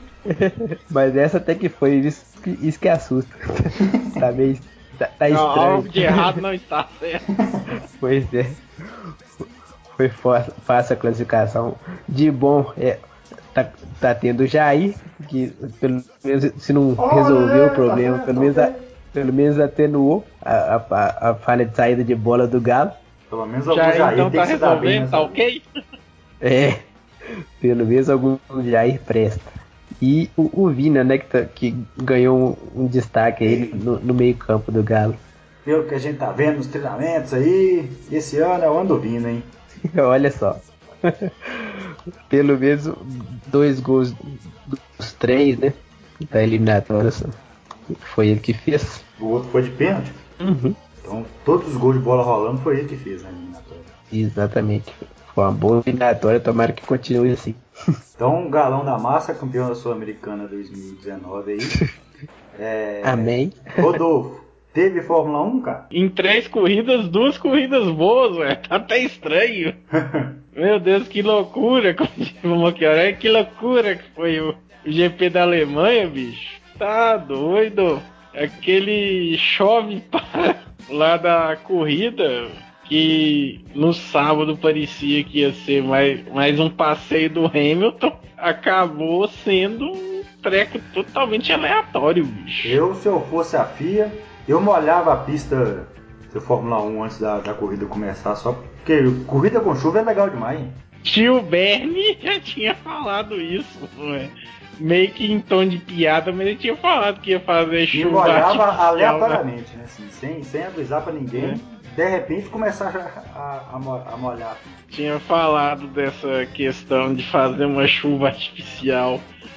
Mas essa até que foi isso que, isso que assusta. Tá meio. Tá, tá Não, estranho. algo de errado não está certo. Pois é. Foi fo- fácil a classificação. De bom, é, tá, tá tendo o Jair, que pelo menos se não resolveu o problema, pelo menos, a- pelo menos atenuou a, a, a falha de saída de bola do Galo. Pelo menos algum Já Jair então tem tá que se dar bem resolvendo, nessa tá vida. ok? É, pelo menos algum Jair presta. E o, o Vina, né, que, tá- que ganhou um, um destaque aí no, no meio campo do Galo. Pelo que a gente tá vendo nos treinamentos aí, esse ano é o ano do Vina, hein? Olha só. Pelo menos dois gols dos três, né? Da eliminatória. Só. Foi ele que fez. O outro foi de pênalti. Uhum. Então, todos os gols de bola rolando foi ele que fez na eliminatória. Exatamente. Foi uma boa eliminatória, tomara que continue assim. Então, Galão da Massa, campeão da Sul-Americana dois mil e dezenove aí. É... Amém. Rodolfo, teve Fórmula um, cara? Em três corridas, duas corridas boas, ué. Tá até estranho. Meu Deus, que loucura, como diz o Mochioré, que loucura que foi o, o G P da Alemanha, bicho. Tá doido. Aquele chove para lá da corrida, que no sábado parecia que ia ser mais, mais um passeio do Hamilton, acabou sendo um treco totalmente aleatório, bicho. Eu, se eu fosse a F I A, eu molhava a pista de Fórmula um antes da, da corrida começar, só porque corrida com chuva é legal demais, hein? Tio Bernie já tinha falado isso, ué. Meio que em tom de piada, mas ele tinha falado que ia fazer E chuva molhava artificial, né? aleatoriamente, né? Assim, sem, sem avisar pra ninguém. De repente começar a, a, a mo- a molhar. Tinha falado dessa questão de fazer uma chuva artificial,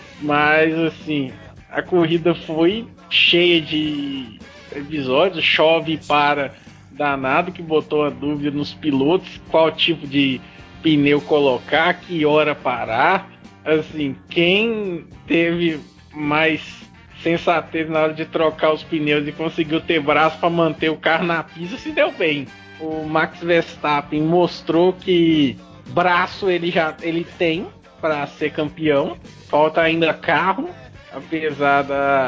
mas assim, a corrida foi cheia de episódios, chove e para danado, que botou a dúvida nos pilotos, qual tipo de pneu colocar, que hora parar. Assim, quem teve mais sensatez na hora de trocar os pneus e conseguiu ter braço para manter o carro na pista se deu bem. O Max Verstappen mostrou que braço ele já ele tem para ser campeão. Falta ainda carro, apesar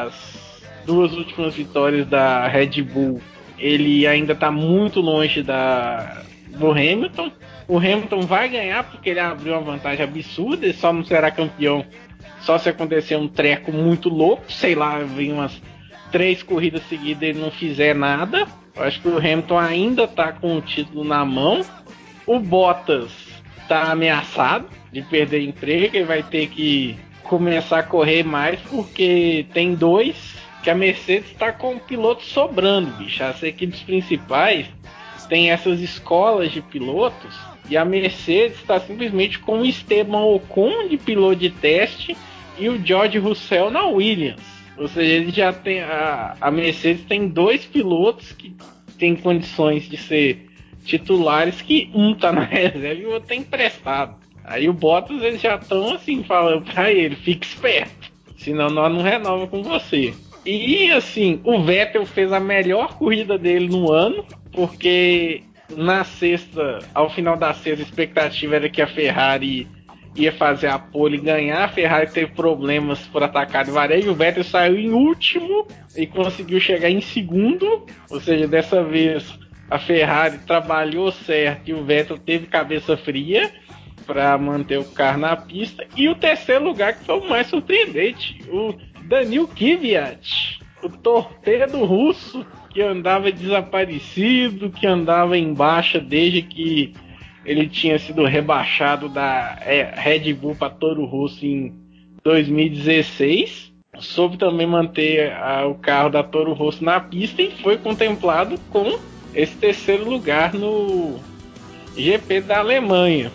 das duas últimas vitórias da Red Bull, ele ainda está muito longe da do Hamilton. O Hamilton vai ganhar porque ele abriu uma vantagem absurda, ele só não será campeão só se acontecer um treco muito louco, sei lá, vem umas três corridas seguidas e ele não fizer nada. Eu acho que o Hamilton ainda tá com o título na mão. O Bottas tá ameaçado de perder emprego, ele vai ter que começar a correr mais, porque tem dois que a Mercedes tá com o piloto sobrando, bicho. As equipes principais tem essas escolas de pilotos e a Mercedes está simplesmente com o Esteban Ocon de piloto de teste e o George Russell na Williams. Ou seja, ele já tem a, a Mercedes tem dois pilotos que têm condições de ser titulares, que um tá na reserva e o outro tá emprestado. Aí o Bottas, eles já estão assim falando para ele, fique esperto, senão nós não renova com você. E assim, o Vettel fez a melhor corrida dele no ano, porque na sexta, ao final da sexta, a expectativa era que a Ferrari ia fazer a pole e ganhar. A Ferrari teve problemas por atacar de varejo, o Vettel saiu em último e conseguiu chegar em segundo, ou seja, dessa vez a Ferrari trabalhou certo e o Vettel teve cabeça fria para manter o carro na pista. E o terceiro lugar, que foi o mais surpreendente, o Daniil Kvyat, o torpedo russo, que andava desaparecido, que andava em baixa desde que ele tinha sido rebaixado da Red Bull para Toro Rosso em dois mil e dezesseis. Soube também manter a, o carro da Toro Rosso na pista e foi contemplado com esse terceiro lugar no G P da Alemanha.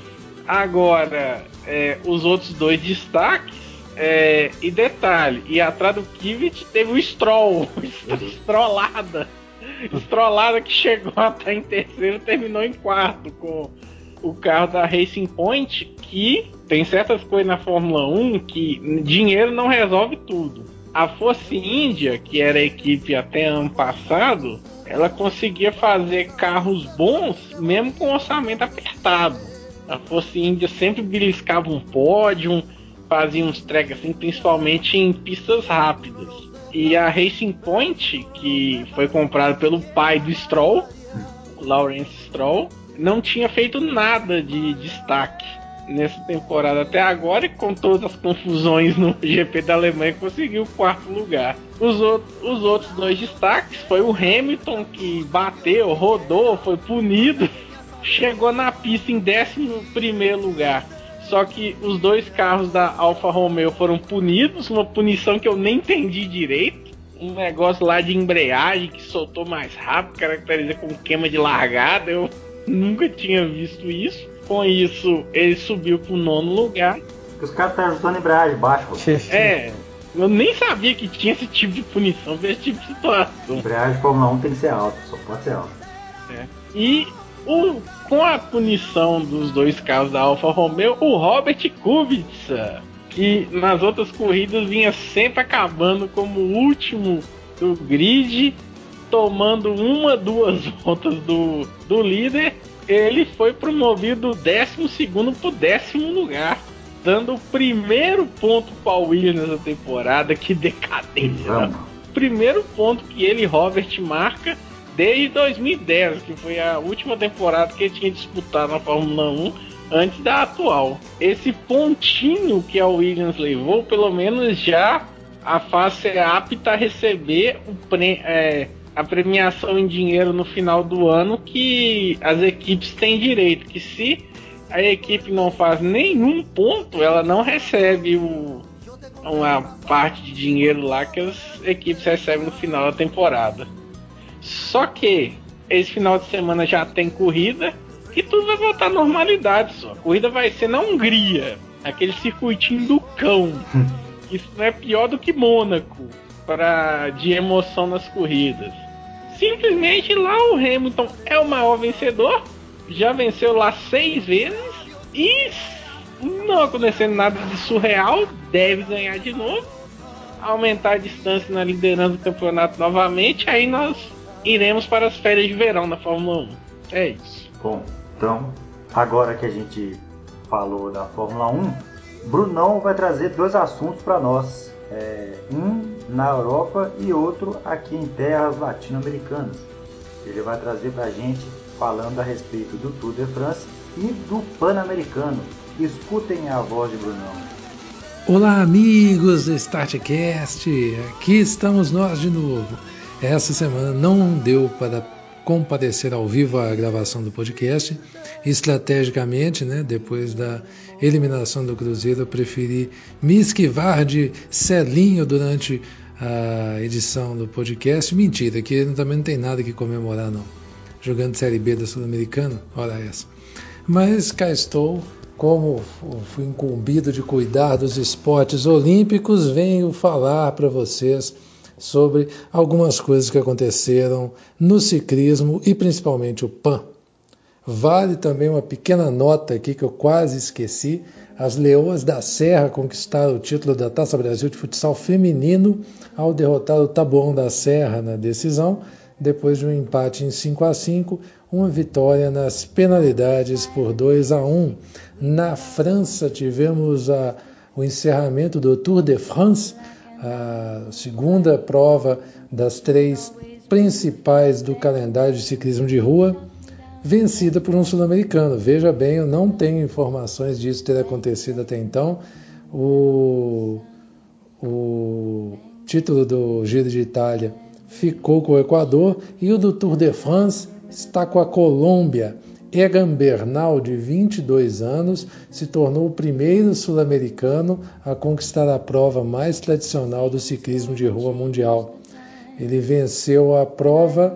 Agora, é, os outros dois destaques, é, e detalhe, e atrás do Kvyat teve o Stroll, Strollada, Strollada que chegou até em terceiro, terminou em quarto com o carro da Racing Point, que tem certas coisas na Fórmula um que dinheiro não resolve tudo. A Force India, que era a equipe até ano passado, ela conseguia fazer carros bons mesmo com orçamento apertado. A Force India sempre beliscava um pódio, fazia uns tracks assim, principalmente em pistas rápidas. E a Racing Point, que foi comprada pelo pai do Stroll, Lawrence Stroll, não tinha feito nada de destaque nessa temporada até agora, e com todas as confusões no G P da Alemanha conseguiu o quarto lugar. Os, outros, os outros dois destaques foi o Hamilton, que bateu, rodou, foi punido, chegou na pista em décimo primeiro lugar. Só que os dois carros da Alfa Romeo foram punidos, uma punição que eu nem entendi direito. Um negócio lá de embreagem que soltou mais rápido, caracteriza como queima de largada. Eu nunca tinha visto isso. Com isso, ele subiu pro nono lugar. Os caras estão ajustando a embreagem baixo. É, eu nem sabia que tinha esse tipo de punição pra esse tipo de situação. A embreagem de Fórmula um tem que ser alta, só pode ser alta. É. E o, com a punição dos dois carros da Alfa Romeo, o Robert Kubica, que nas outras corridas vinha sempre acabando como o último do grid, tomando uma, duas voltas do, do líder, ele foi promovido do décimo segundo para o décimo lugar, dando o primeiro ponto para o Williams nessa temporada. Que decadência! Né? Primeiro ponto que ele, Robert, marca desde dois mil e dez, que foi a última temporada que ele tinha disputado na Fórmula um, antes da atual. Esse pontinho que a Williams levou, pelo menos já a faz ser apta a receber o pre, é, a premiação em dinheiro no final do ano que as equipes têm direito, que se a equipe não faz nenhum ponto, ela não recebe o, uma parte de dinheiro lá que as equipes recebem no final da temporada. Só que esse final de semana já tem corrida e tudo vai voltar à normalidade. Só. A corrida vai ser na Hungria, aquele circuitinho do cão. Isso não é pior do que Mônaco para de emoção nas corridas. Simplesmente lá o Hamilton é o maior vencedor, já venceu lá seis vezes e, não acontecendo nada de surreal, deve ganhar de novo, aumentar a distância na liderança do campeonato novamente. Aí nós iremos para as férias de verão na Fórmula um. É isso. Bom, então, agora que a gente falou da Fórmula um, Brunão vai trazer dois assuntos para nós. É, um na Europa e outro aqui em terras latino-americanas. Ele vai trazer para a gente falando a respeito do Tour de France e do Pan-Americano. Escutem a voz de Brunão. Olá, amigos do StartCast, aqui estamos nós de novo. Essa semana não deu para comparecer ao vivo à gravação do podcast. Estrategicamente, né, depois da eliminação do Cruzeiro, eu preferi me esquivar de Celinho durante a edição do podcast. Mentira, que ele também não tem nada que comemorar, não. Jogando Série B da Sul-Americana, ora essa. Mas cá estou. Como fui incumbido de cuidar dos esportes olímpicos, venho falar para vocês sobre algumas coisas que aconteceram no ciclismo e principalmente o Pan. Vale também uma pequena nota aqui que eu quase esqueci. As Leoas da Serra conquistaram o título da Taça Brasil de futsal feminino ao derrotar o Taboão da Serra na decisão. depois de um empate em cinco a cinco, uma vitória nas penalidades por dois a um. Na França tivemos a, o encerramento do Tour de France, a segunda prova das três principais do calendário de ciclismo de rua, vencida por um sul-americano. Veja bem, eu não tenho informações disso ter acontecido até então. O, o título do Giro de Itália ficou com o Equador e o do Tour de France está com a Colômbia. Egan Bernal, de vinte e dois anos, se tornou o primeiro sul-americano a conquistar a prova mais tradicional do ciclismo de rua mundial. Ele venceu a prova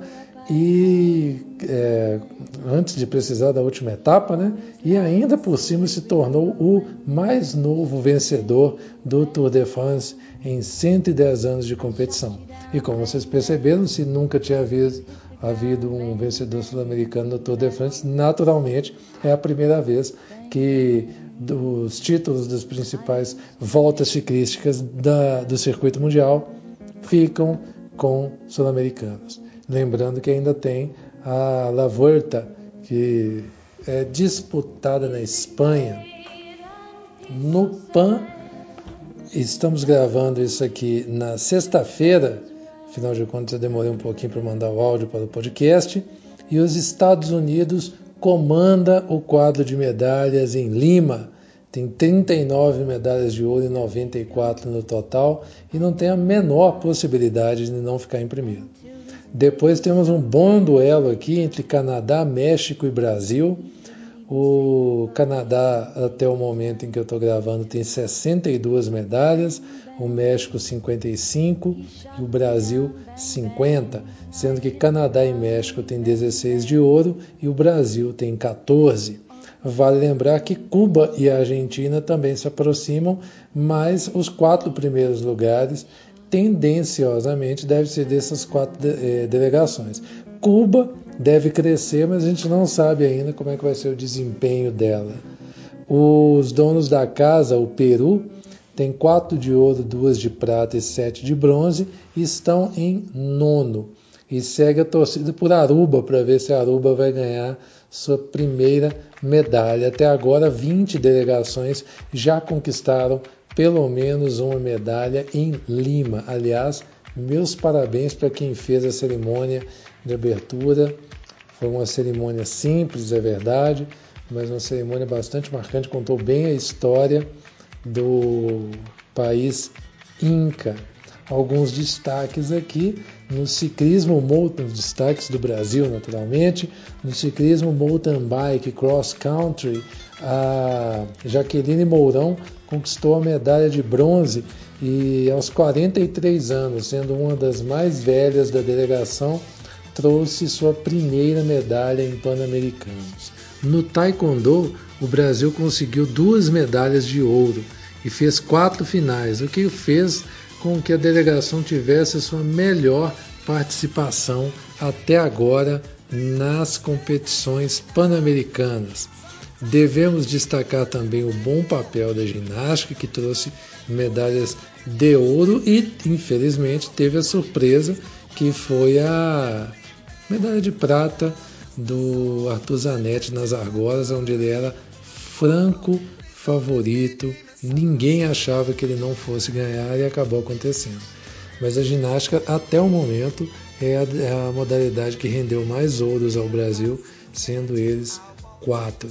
e é, antes de precisar da última etapa, né? E ainda por cima se tornou o mais novo vencedor do Tour de France em cento e dez anos de competição. E como vocês perceberam, se nunca tinha havido, havido um vencedor sul-americano no Tour de France, naturalmente é a primeira vez que os títulos das principais voltas ciclísticas da, do circuito mundial ficam com sul-americanos. Lembrando que ainda tem a La Vuelta, que é disputada na Espanha. No P A N, estamos gravando isso aqui na sexta-feira, afinal de contas eu demorei um pouquinho para mandar o áudio para o podcast, e os Estados Unidos comanda o quadro de medalhas em Lima. Tem trinta e nove medalhas de ouro e noventa e quatro no total, e não tem a menor possibilidade de não ficar em primeiro. Depois temos um bom duelo aqui entre Canadá, México e Brasil. O Canadá, até o momento em que eu estou gravando, tem sessenta e duas medalhas, o México cinquenta e cinco e o Brasil cinquenta, sendo que Canadá e México têm dezesseis de ouro e o Brasil tem quatorze. Vale lembrar que Cuba e a Argentina também se aproximam, mas os quatro primeiros lugares tendenciosamente deve ser dessas quatro de, eh, delegações. Cuba deve crescer, mas a gente não sabe ainda como é que vai ser o desempenho dela. Os donos da casa, o Peru, tem quatro de ouro, duas de prata e sete de bronze, e estão em nono. E segue a torcida por Aruba para ver se a Aruba vai ganhar sua primeira medalha. Até agora, vinte delegações já conquistaram pelo menos uma medalha em Lima. Aliás, meus parabéns para quem fez a cerimônia de abertura. Foi uma cerimônia simples, é verdade, mas uma cerimônia bastante marcante, contou bem a história do país Inca. Alguns destaques aqui no ciclismo mountain, destaques do Brasil naturalmente, no ciclismo mountain bike cross country, a Jaqueline Mourão conquistou a medalha de bronze e aos quarenta e três anos, sendo uma das mais velhas da delegação, trouxe sua primeira medalha em Pan-Americanos. No Taekwondo, o Brasil conseguiu duas medalhas de ouro e fez quatro finais, o que fez com que a delegação tivesse a sua melhor participação até agora nas competições pan-americanas. Devemos destacar também o bom papel da ginástica, que trouxe medalhas de ouro e, infelizmente, teve a surpresa que foi a medalha de prata do Arthur Zanetti nas argolas, onde ele era franco favorito. Ninguém achava que ele não fosse ganhar e acabou acontecendo. Mas a ginástica, até o momento, é a, é a modalidade que rendeu mais ouros ao Brasil, sendo eles quatro.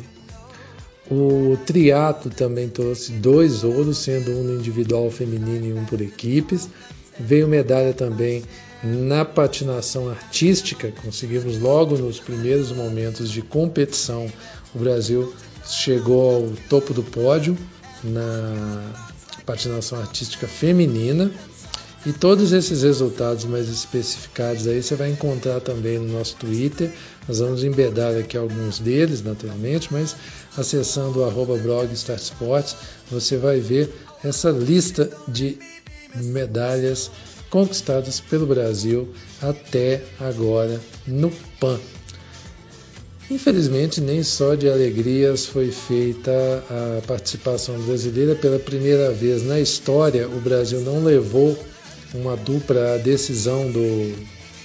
O triatlo também trouxe dois ouros, sendo um no individual feminino e um por equipes. Veio medalha também na patinação artística, conseguimos logo nos primeiros momentos de competição, o Brasil chegou ao topo do pódio na patinação artística feminina. E todos esses resultados mais especificados aí você vai encontrar também no nosso Twitter. Nós vamos embedar aqui alguns deles, naturalmente, mas acessando o arroba blog Start Sports, você vai ver essa lista de medalhas conquistadas pelo Brasil até agora no P A N. Infelizmente, nem só de alegrias foi feita a participação brasileira. Pela primeira vez na história, o Brasil não levou uma dupla à decisão do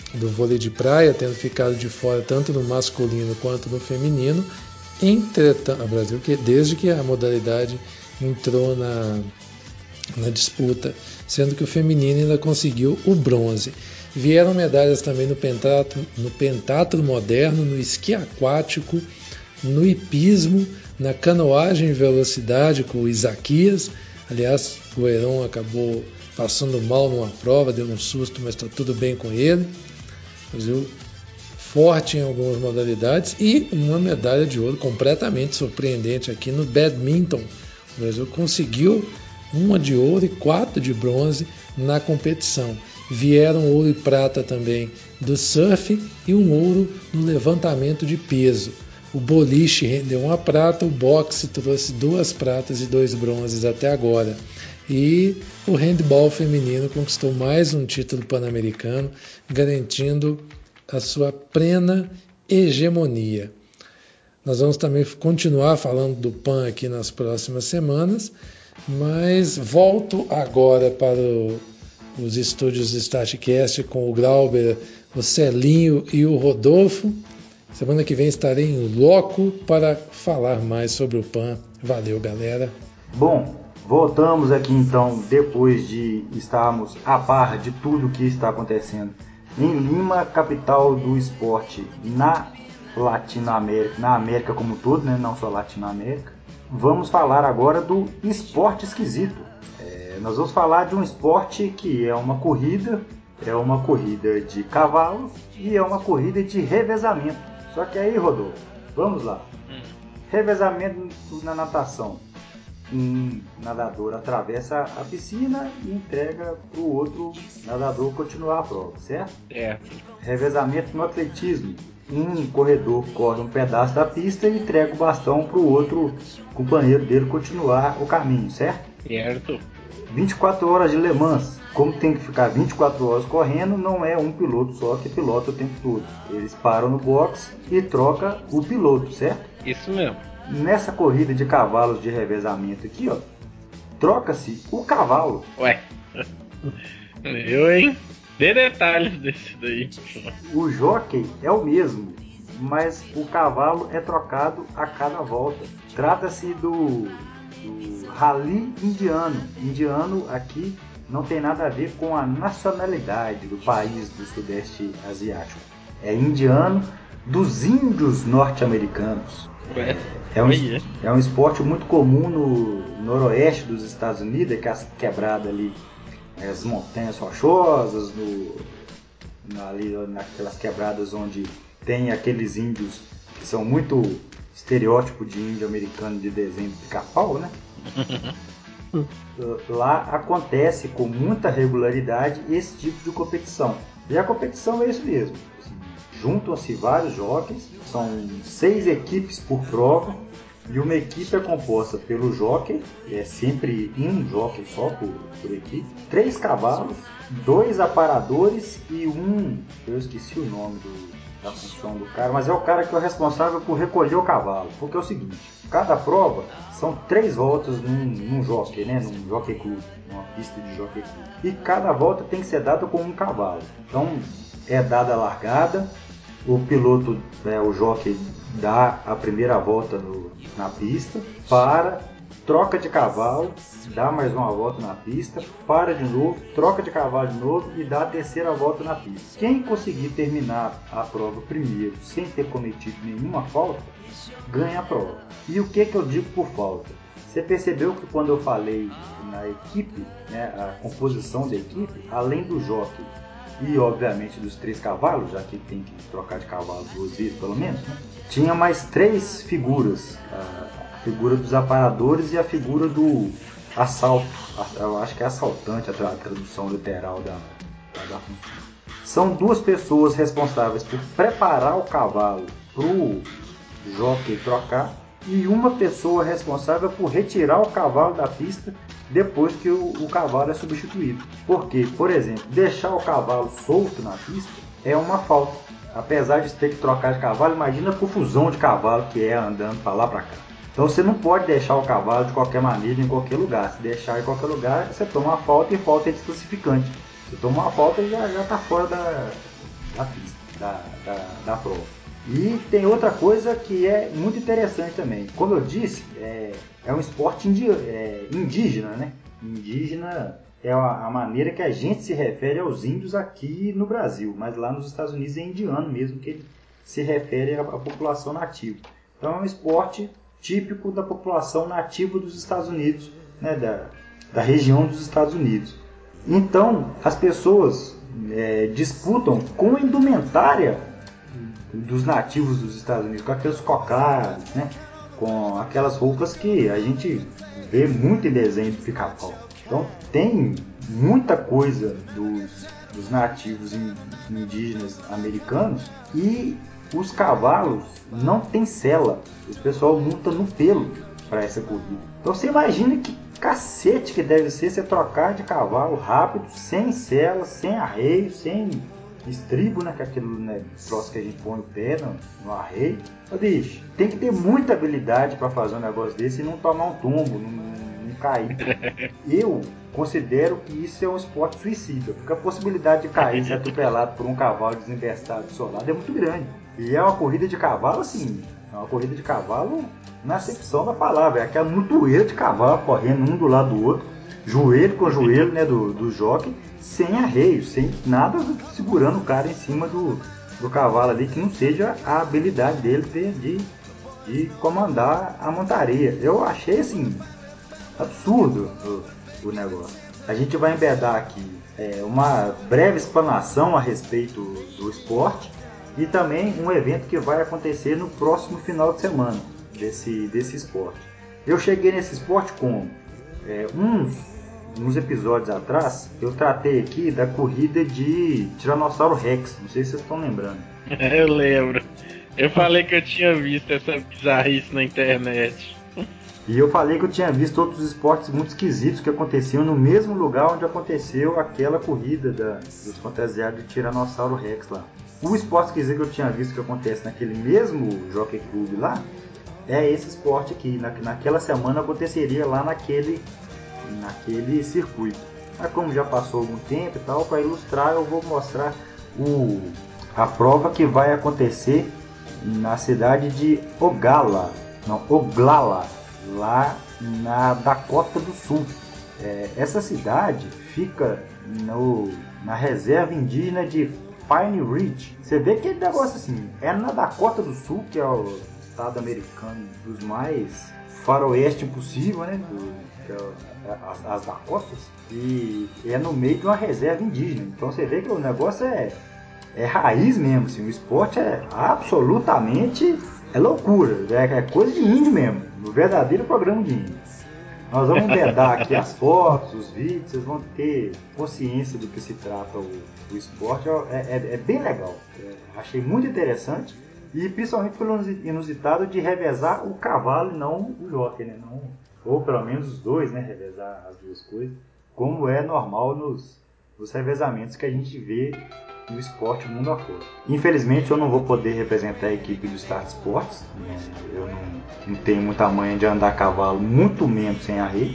do vôlei de praia, tendo ficado de fora tanto no masculino quanto no feminino. Entretanto, o Brasil, que desde que a modalidade entrou na, na disputa, sendo que o feminino ainda conseguiu o bronze. Vieram medalhas também no pentatlo, no pentatlo moderno, no esqui aquático, no hipismo, na canoagem em velocidade com o Isaquias. Aliás, o Heron acabou passando mal numa prova, deu um susto, mas está tudo bem com ele. O Brasil forte em algumas modalidades e uma medalha de ouro completamente surpreendente aqui no badminton. O Brasil conseguiu uma de ouro e quatro de bronze na competição. Vieram ouro e prata também do surf e um ouro no levantamento de peso. O boliche rendeu uma prata, o boxe trouxe duas pratas e dois bronzes até agora. E o handball feminino conquistou mais um título pan-americano, garantindo a sua plena hegemonia. Nós vamos também continuar falando do Pan aqui nas próximas semanas, mas volto agora para o, os estúdios do StartCast com o Glauber, o Celinho e o Rodolfo. Semana que vem estarei em loco para falar mais sobre o Pan. Valeu, galera. Bom, voltamos aqui então depois de estarmos a par de tudo que está acontecendo em Lima, capital do esporte na Latinoamérica, na América como um todo, né? Não só Latinoamérica. Vamos falar agora do esporte esquisito. É, nós vamos falar de um esporte que é uma corrida, é uma corrida de cavalos e é uma corrida de revezamento. Só que aí, Rodolfo, vamos lá. Revezamento na natação. Um nadador atravessa a piscina e entrega para o outro nadador continuar a prova, certo? É. Revezamento no atletismo. Um corredor corre um pedaço da pista e entrega o bastão para o outro companheiro dele continuar o caminho, certo? Certo. vinte e quatro horas de Le Mans. Como tem que ficar vinte e quatro horas correndo, não é um piloto só que pilota o tempo todo. Eles param no box e trocam o piloto, certo? Isso mesmo. Nessa corrida de cavalos de revezamento aqui, ó, troca-se o cavalo. Ué. Eu, hein? Dê detalhes desse daí. O jockey é o mesmo, mas o cavalo é trocado a cada volta. Trata-se do, do rally indiano. Indiano aqui não tem nada a ver com a nacionalidade do país do Sudeste Asiático. É indiano dos índios norte-americanos. Ué. É um, é um esporte muito comum no noroeste dos Estados Unidos, que é as quebradas ali, as montanhas rochosas, no, ali naquelas quebradas onde tem aqueles índios que são muito estereótipo de índio americano de desenho de pica-pau, né? Lá acontece com muita regularidade esse tipo de competição. E a competição é isso mesmo. Juntam-se vários jockeys, são seis equipes por prova, e uma equipe é composta pelo jockey, é sempre um jockey só por, por equipe, três cavalos, dois aparadores e um, eu esqueci o nome do, da função do cara, mas é o cara que é o responsável por recolher o cavalo, porque é o seguinte, cada prova são três voltas num, num jockey, né, num jockey club, numa pista de jockey club, e cada volta tem que ser dada com um cavalo, então é dada a largada, o piloto, né, o jockey, dá a primeira volta no, na pista, para, troca de cavalo, dá mais uma volta na pista, para de novo, troca de cavalo de novo e dá a terceira volta na pista. Quem conseguir terminar a prova primeiro, sem ter cometido nenhuma falta, ganha a prova. E o que, que eu digo por falta? Você percebeu que quando eu falei na equipe, né, a composição da equipe, além do jockey, e obviamente dos três cavalos, já que tem que trocar de cavalo duas vezes pelo menos, né? Tinha mais três figuras, a figura dos aparadores e a figura do assalto, eu acho que é assaltante a tradução literal da, da função. São duas pessoas responsáveis por preparar o cavalo para o jockey trocar e uma pessoa responsável por retirar o cavalo da pista depois que o, o cavalo é substituído. Porque, por exemplo, deixar o cavalo solto na pista é uma falta. Apesar de ter que trocar de cavalo, imagina a confusão de cavalo que é andando para lá para cá. Então você não pode deixar o cavalo de qualquer maneira em qualquer lugar. Se deixar em qualquer lugar, você toma uma falta e falta é desclassificante. Você toma uma falta e já está fora da, da pista, da, da, da prova. E tem outra coisa que é muito interessante também. Como eu disse, é, é um esporte indi, é, indígena, né? Indígena é a, a maneira que a gente se refere aos índios aqui no Brasil, mas lá nos Estados Unidos é indiano mesmo que ele se refere à, à população nativa. Então é um esporte típico da população nativa dos Estados Unidos, né? da, da região dos Estados Unidos. Então as pessoas é, disputam com a indumentária dos nativos dos Estados Unidos, com aqueles cocados, né? Com aquelas roupas que a gente vê muito em desenho do Pica-Pau. Então tem muita coisa dos, dos nativos indígenas americanos e os cavalos não tem sela. O pessoal monta no pelo para essa corrida. Então você imagina que cacete que deve ser você trocar de cavalo rápido, sem sela, sem arreio, sem estribo, né? Que é aquele né, troço que a gente põe o pé no, no arreio. Ô, bicho, tem que ter muita habilidade para fazer um negócio desse e não tomar um tombo, não, não, não cair. Eu considero que isso é um esporte suicida, porque a possibilidade de cair e ser atropelado por um cavalo desembestado do seu lado é muito grande. E é uma corrida de cavalo, assim, é uma corrida de cavalo na acepção da palavra, é aquela mutueira de cavalo correndo um do lado do outro, joelho com joelho, né, do, do jockey, sem arreio, sem nada segurando o cara em cima do, do cavalo ali, que não seja a habilidade dele de, de, de comandar a montaria. Eu achei, assim, absurdo o, o negócio. A gente vai embedar aqui é, uma breve explanação a respeito do esporte e também um evento que vai acontecer no próximo final de semana desse, desse esporte. Eu cheguei nesse esporte com é, uns, uns episódios atrás, eu tratei aqui da corrida de Tiranossauro Rex, não sei se vocês estão lembrando. Eu lembro. Eu falei que eu tinha visto essa bizarrice na internet. E eu falei que eu tinha visto outros esportes muito esquisitos que aconteciam no mesmo lugar onde aconteceu aquela corrida da, dos fantasiados de Tiranossauro Rex lá. O esporte esquisito que eu tinha visto que acontece naquele mesmo Jockey Club lá é esse esporte aqui. Na, naquela semana aconteceria lá naquele, naquele circuito. Mas como já passou algum tempo e tal, para ilustrar eu vou mostrar o, a prova que vai acontecer na cidade de Ogala, não, Oglala, lá na Dakota do Sul. É, essa cidade fica no, na reserva indígena de Pine Ridge. Você vê que é negócio assim, é na Dakota do Sul, que é o estado americano dos mais faroeste possível, né? Do, que é as, as Dakotas, e é no meio de uma reserva indígena. Então você vê que o negócio é, é raiz mesmo, assim, o esporte é absolutamente é loucura, é, é coisa de índio mesmo, no verdadeiro programa de índio. Nós vamos embedar aqui as fotos, os vídeos, vocês vão ter consciência do que se trata o, o esporte, é, é, é bem legal, é, achei muito interessante, e principalmente pelo inusitado de revezar o cavalo e não o jockey, né? Não, ou pelo menos os dois, né? Revezar as duas coisas, como é normal nos, nos revezamentos que a gente vê no esporte mundo afora. Infelizmente eu não vou poder representar a equipe do Start Sports, né? Eu não, não tenho muita manha de andar a cavalo, muito menos sem arreio,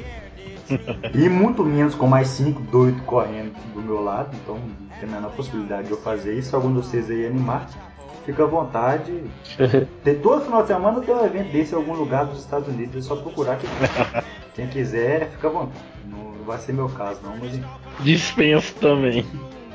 e muito menos com mais cinco doidos correndo do meu lado, então não tem a menor possibilidade de eu fazer isso. Se algum de vocês aí animar, fica à vontade. Tem, todo final de semana tem um evento desse em algum lugar dos Estados Unidos, é só procurar que quem quiser, fica à vontade. Não vai ser meu caso não, mas dispenso também.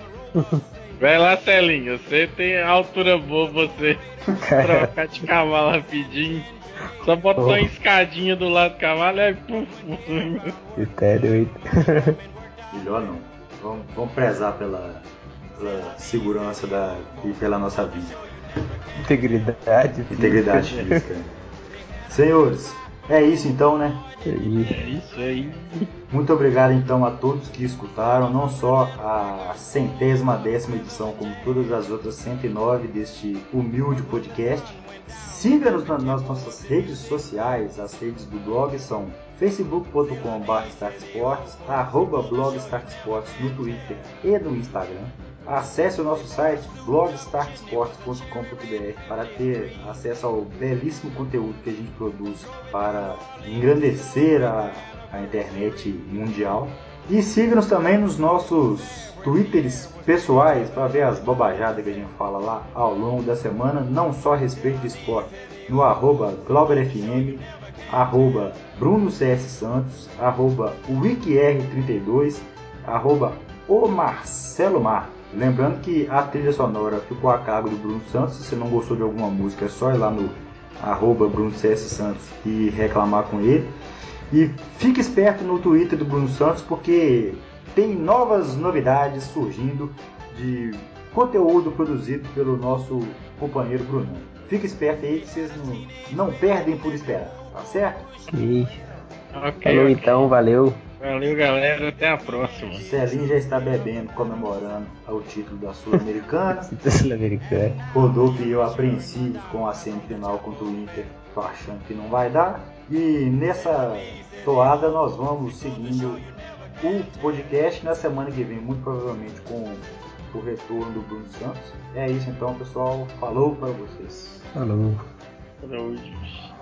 Vai lá, Celinho, você tem altura boa, você trocar de cavalo rapidinho. Só bota oh. uma escadinha do lado do cavalo e aí puf, puf. Você é doido. Melhor não. Vamos, vamos prezar pela, pela segurança da, e pela nossa vida. Integridade. Integridade física. Senhores, é isso então, né? É isso aí. Muito obrigado então a todos que escutaram, não só a centésima décima edição, como todas as outras cento e nove deste humilde podcast. Siga-nos nas nossas redes sociais, as redes do blog são facebook ponto com barra startsports, arroba blog startsports no Twitter e no Instagram. Acesse o nosso site blog start sports ponto com ponto b r para ter acesso ao belíssimo conteúdo que a gente produz para engrandecer a, a internet mundial. E siga-nos também nos nossos Twitters pessoais para ver as bobajadas que a gente fala lá ao longo da semana, não só a respeito de esporte, no arroba GlauberFM, arroba BrunoCSSantos, arroba WikiR trinta e dois, arroba o Marcelo Mar. Lembrando que a trilha sonora ficou a cargo do Bruno Santos. Se você não gostou de alguma música, é só ir lá no arroba BrunoCSSantos e reclamar com ele. E fique esperto no Twitter do Bruno Santos, porque tem novas novidades surgindo de conteúdo produzido pelo nosso companheiro Bruno. Fique esperto aí que vocês não, não perdem por esperar, tá certo? Ok. Ok, Falou ok. então, valeu. Valeu, galera. Até a próxima. Celinho já está bebendo, comemorando o título da Sul-Americana. Sul-Americana. Rodolfo e eu apreensivos com a semifinal contra o Inter, tô achando que não vai dar. E nessa toada nós vamos seguindo o podcast na semana que vem, muito provavelmente com o retorno do Bruno Santos. É isso então, pessoal. Falou para vocês. Falou. Falou, gente.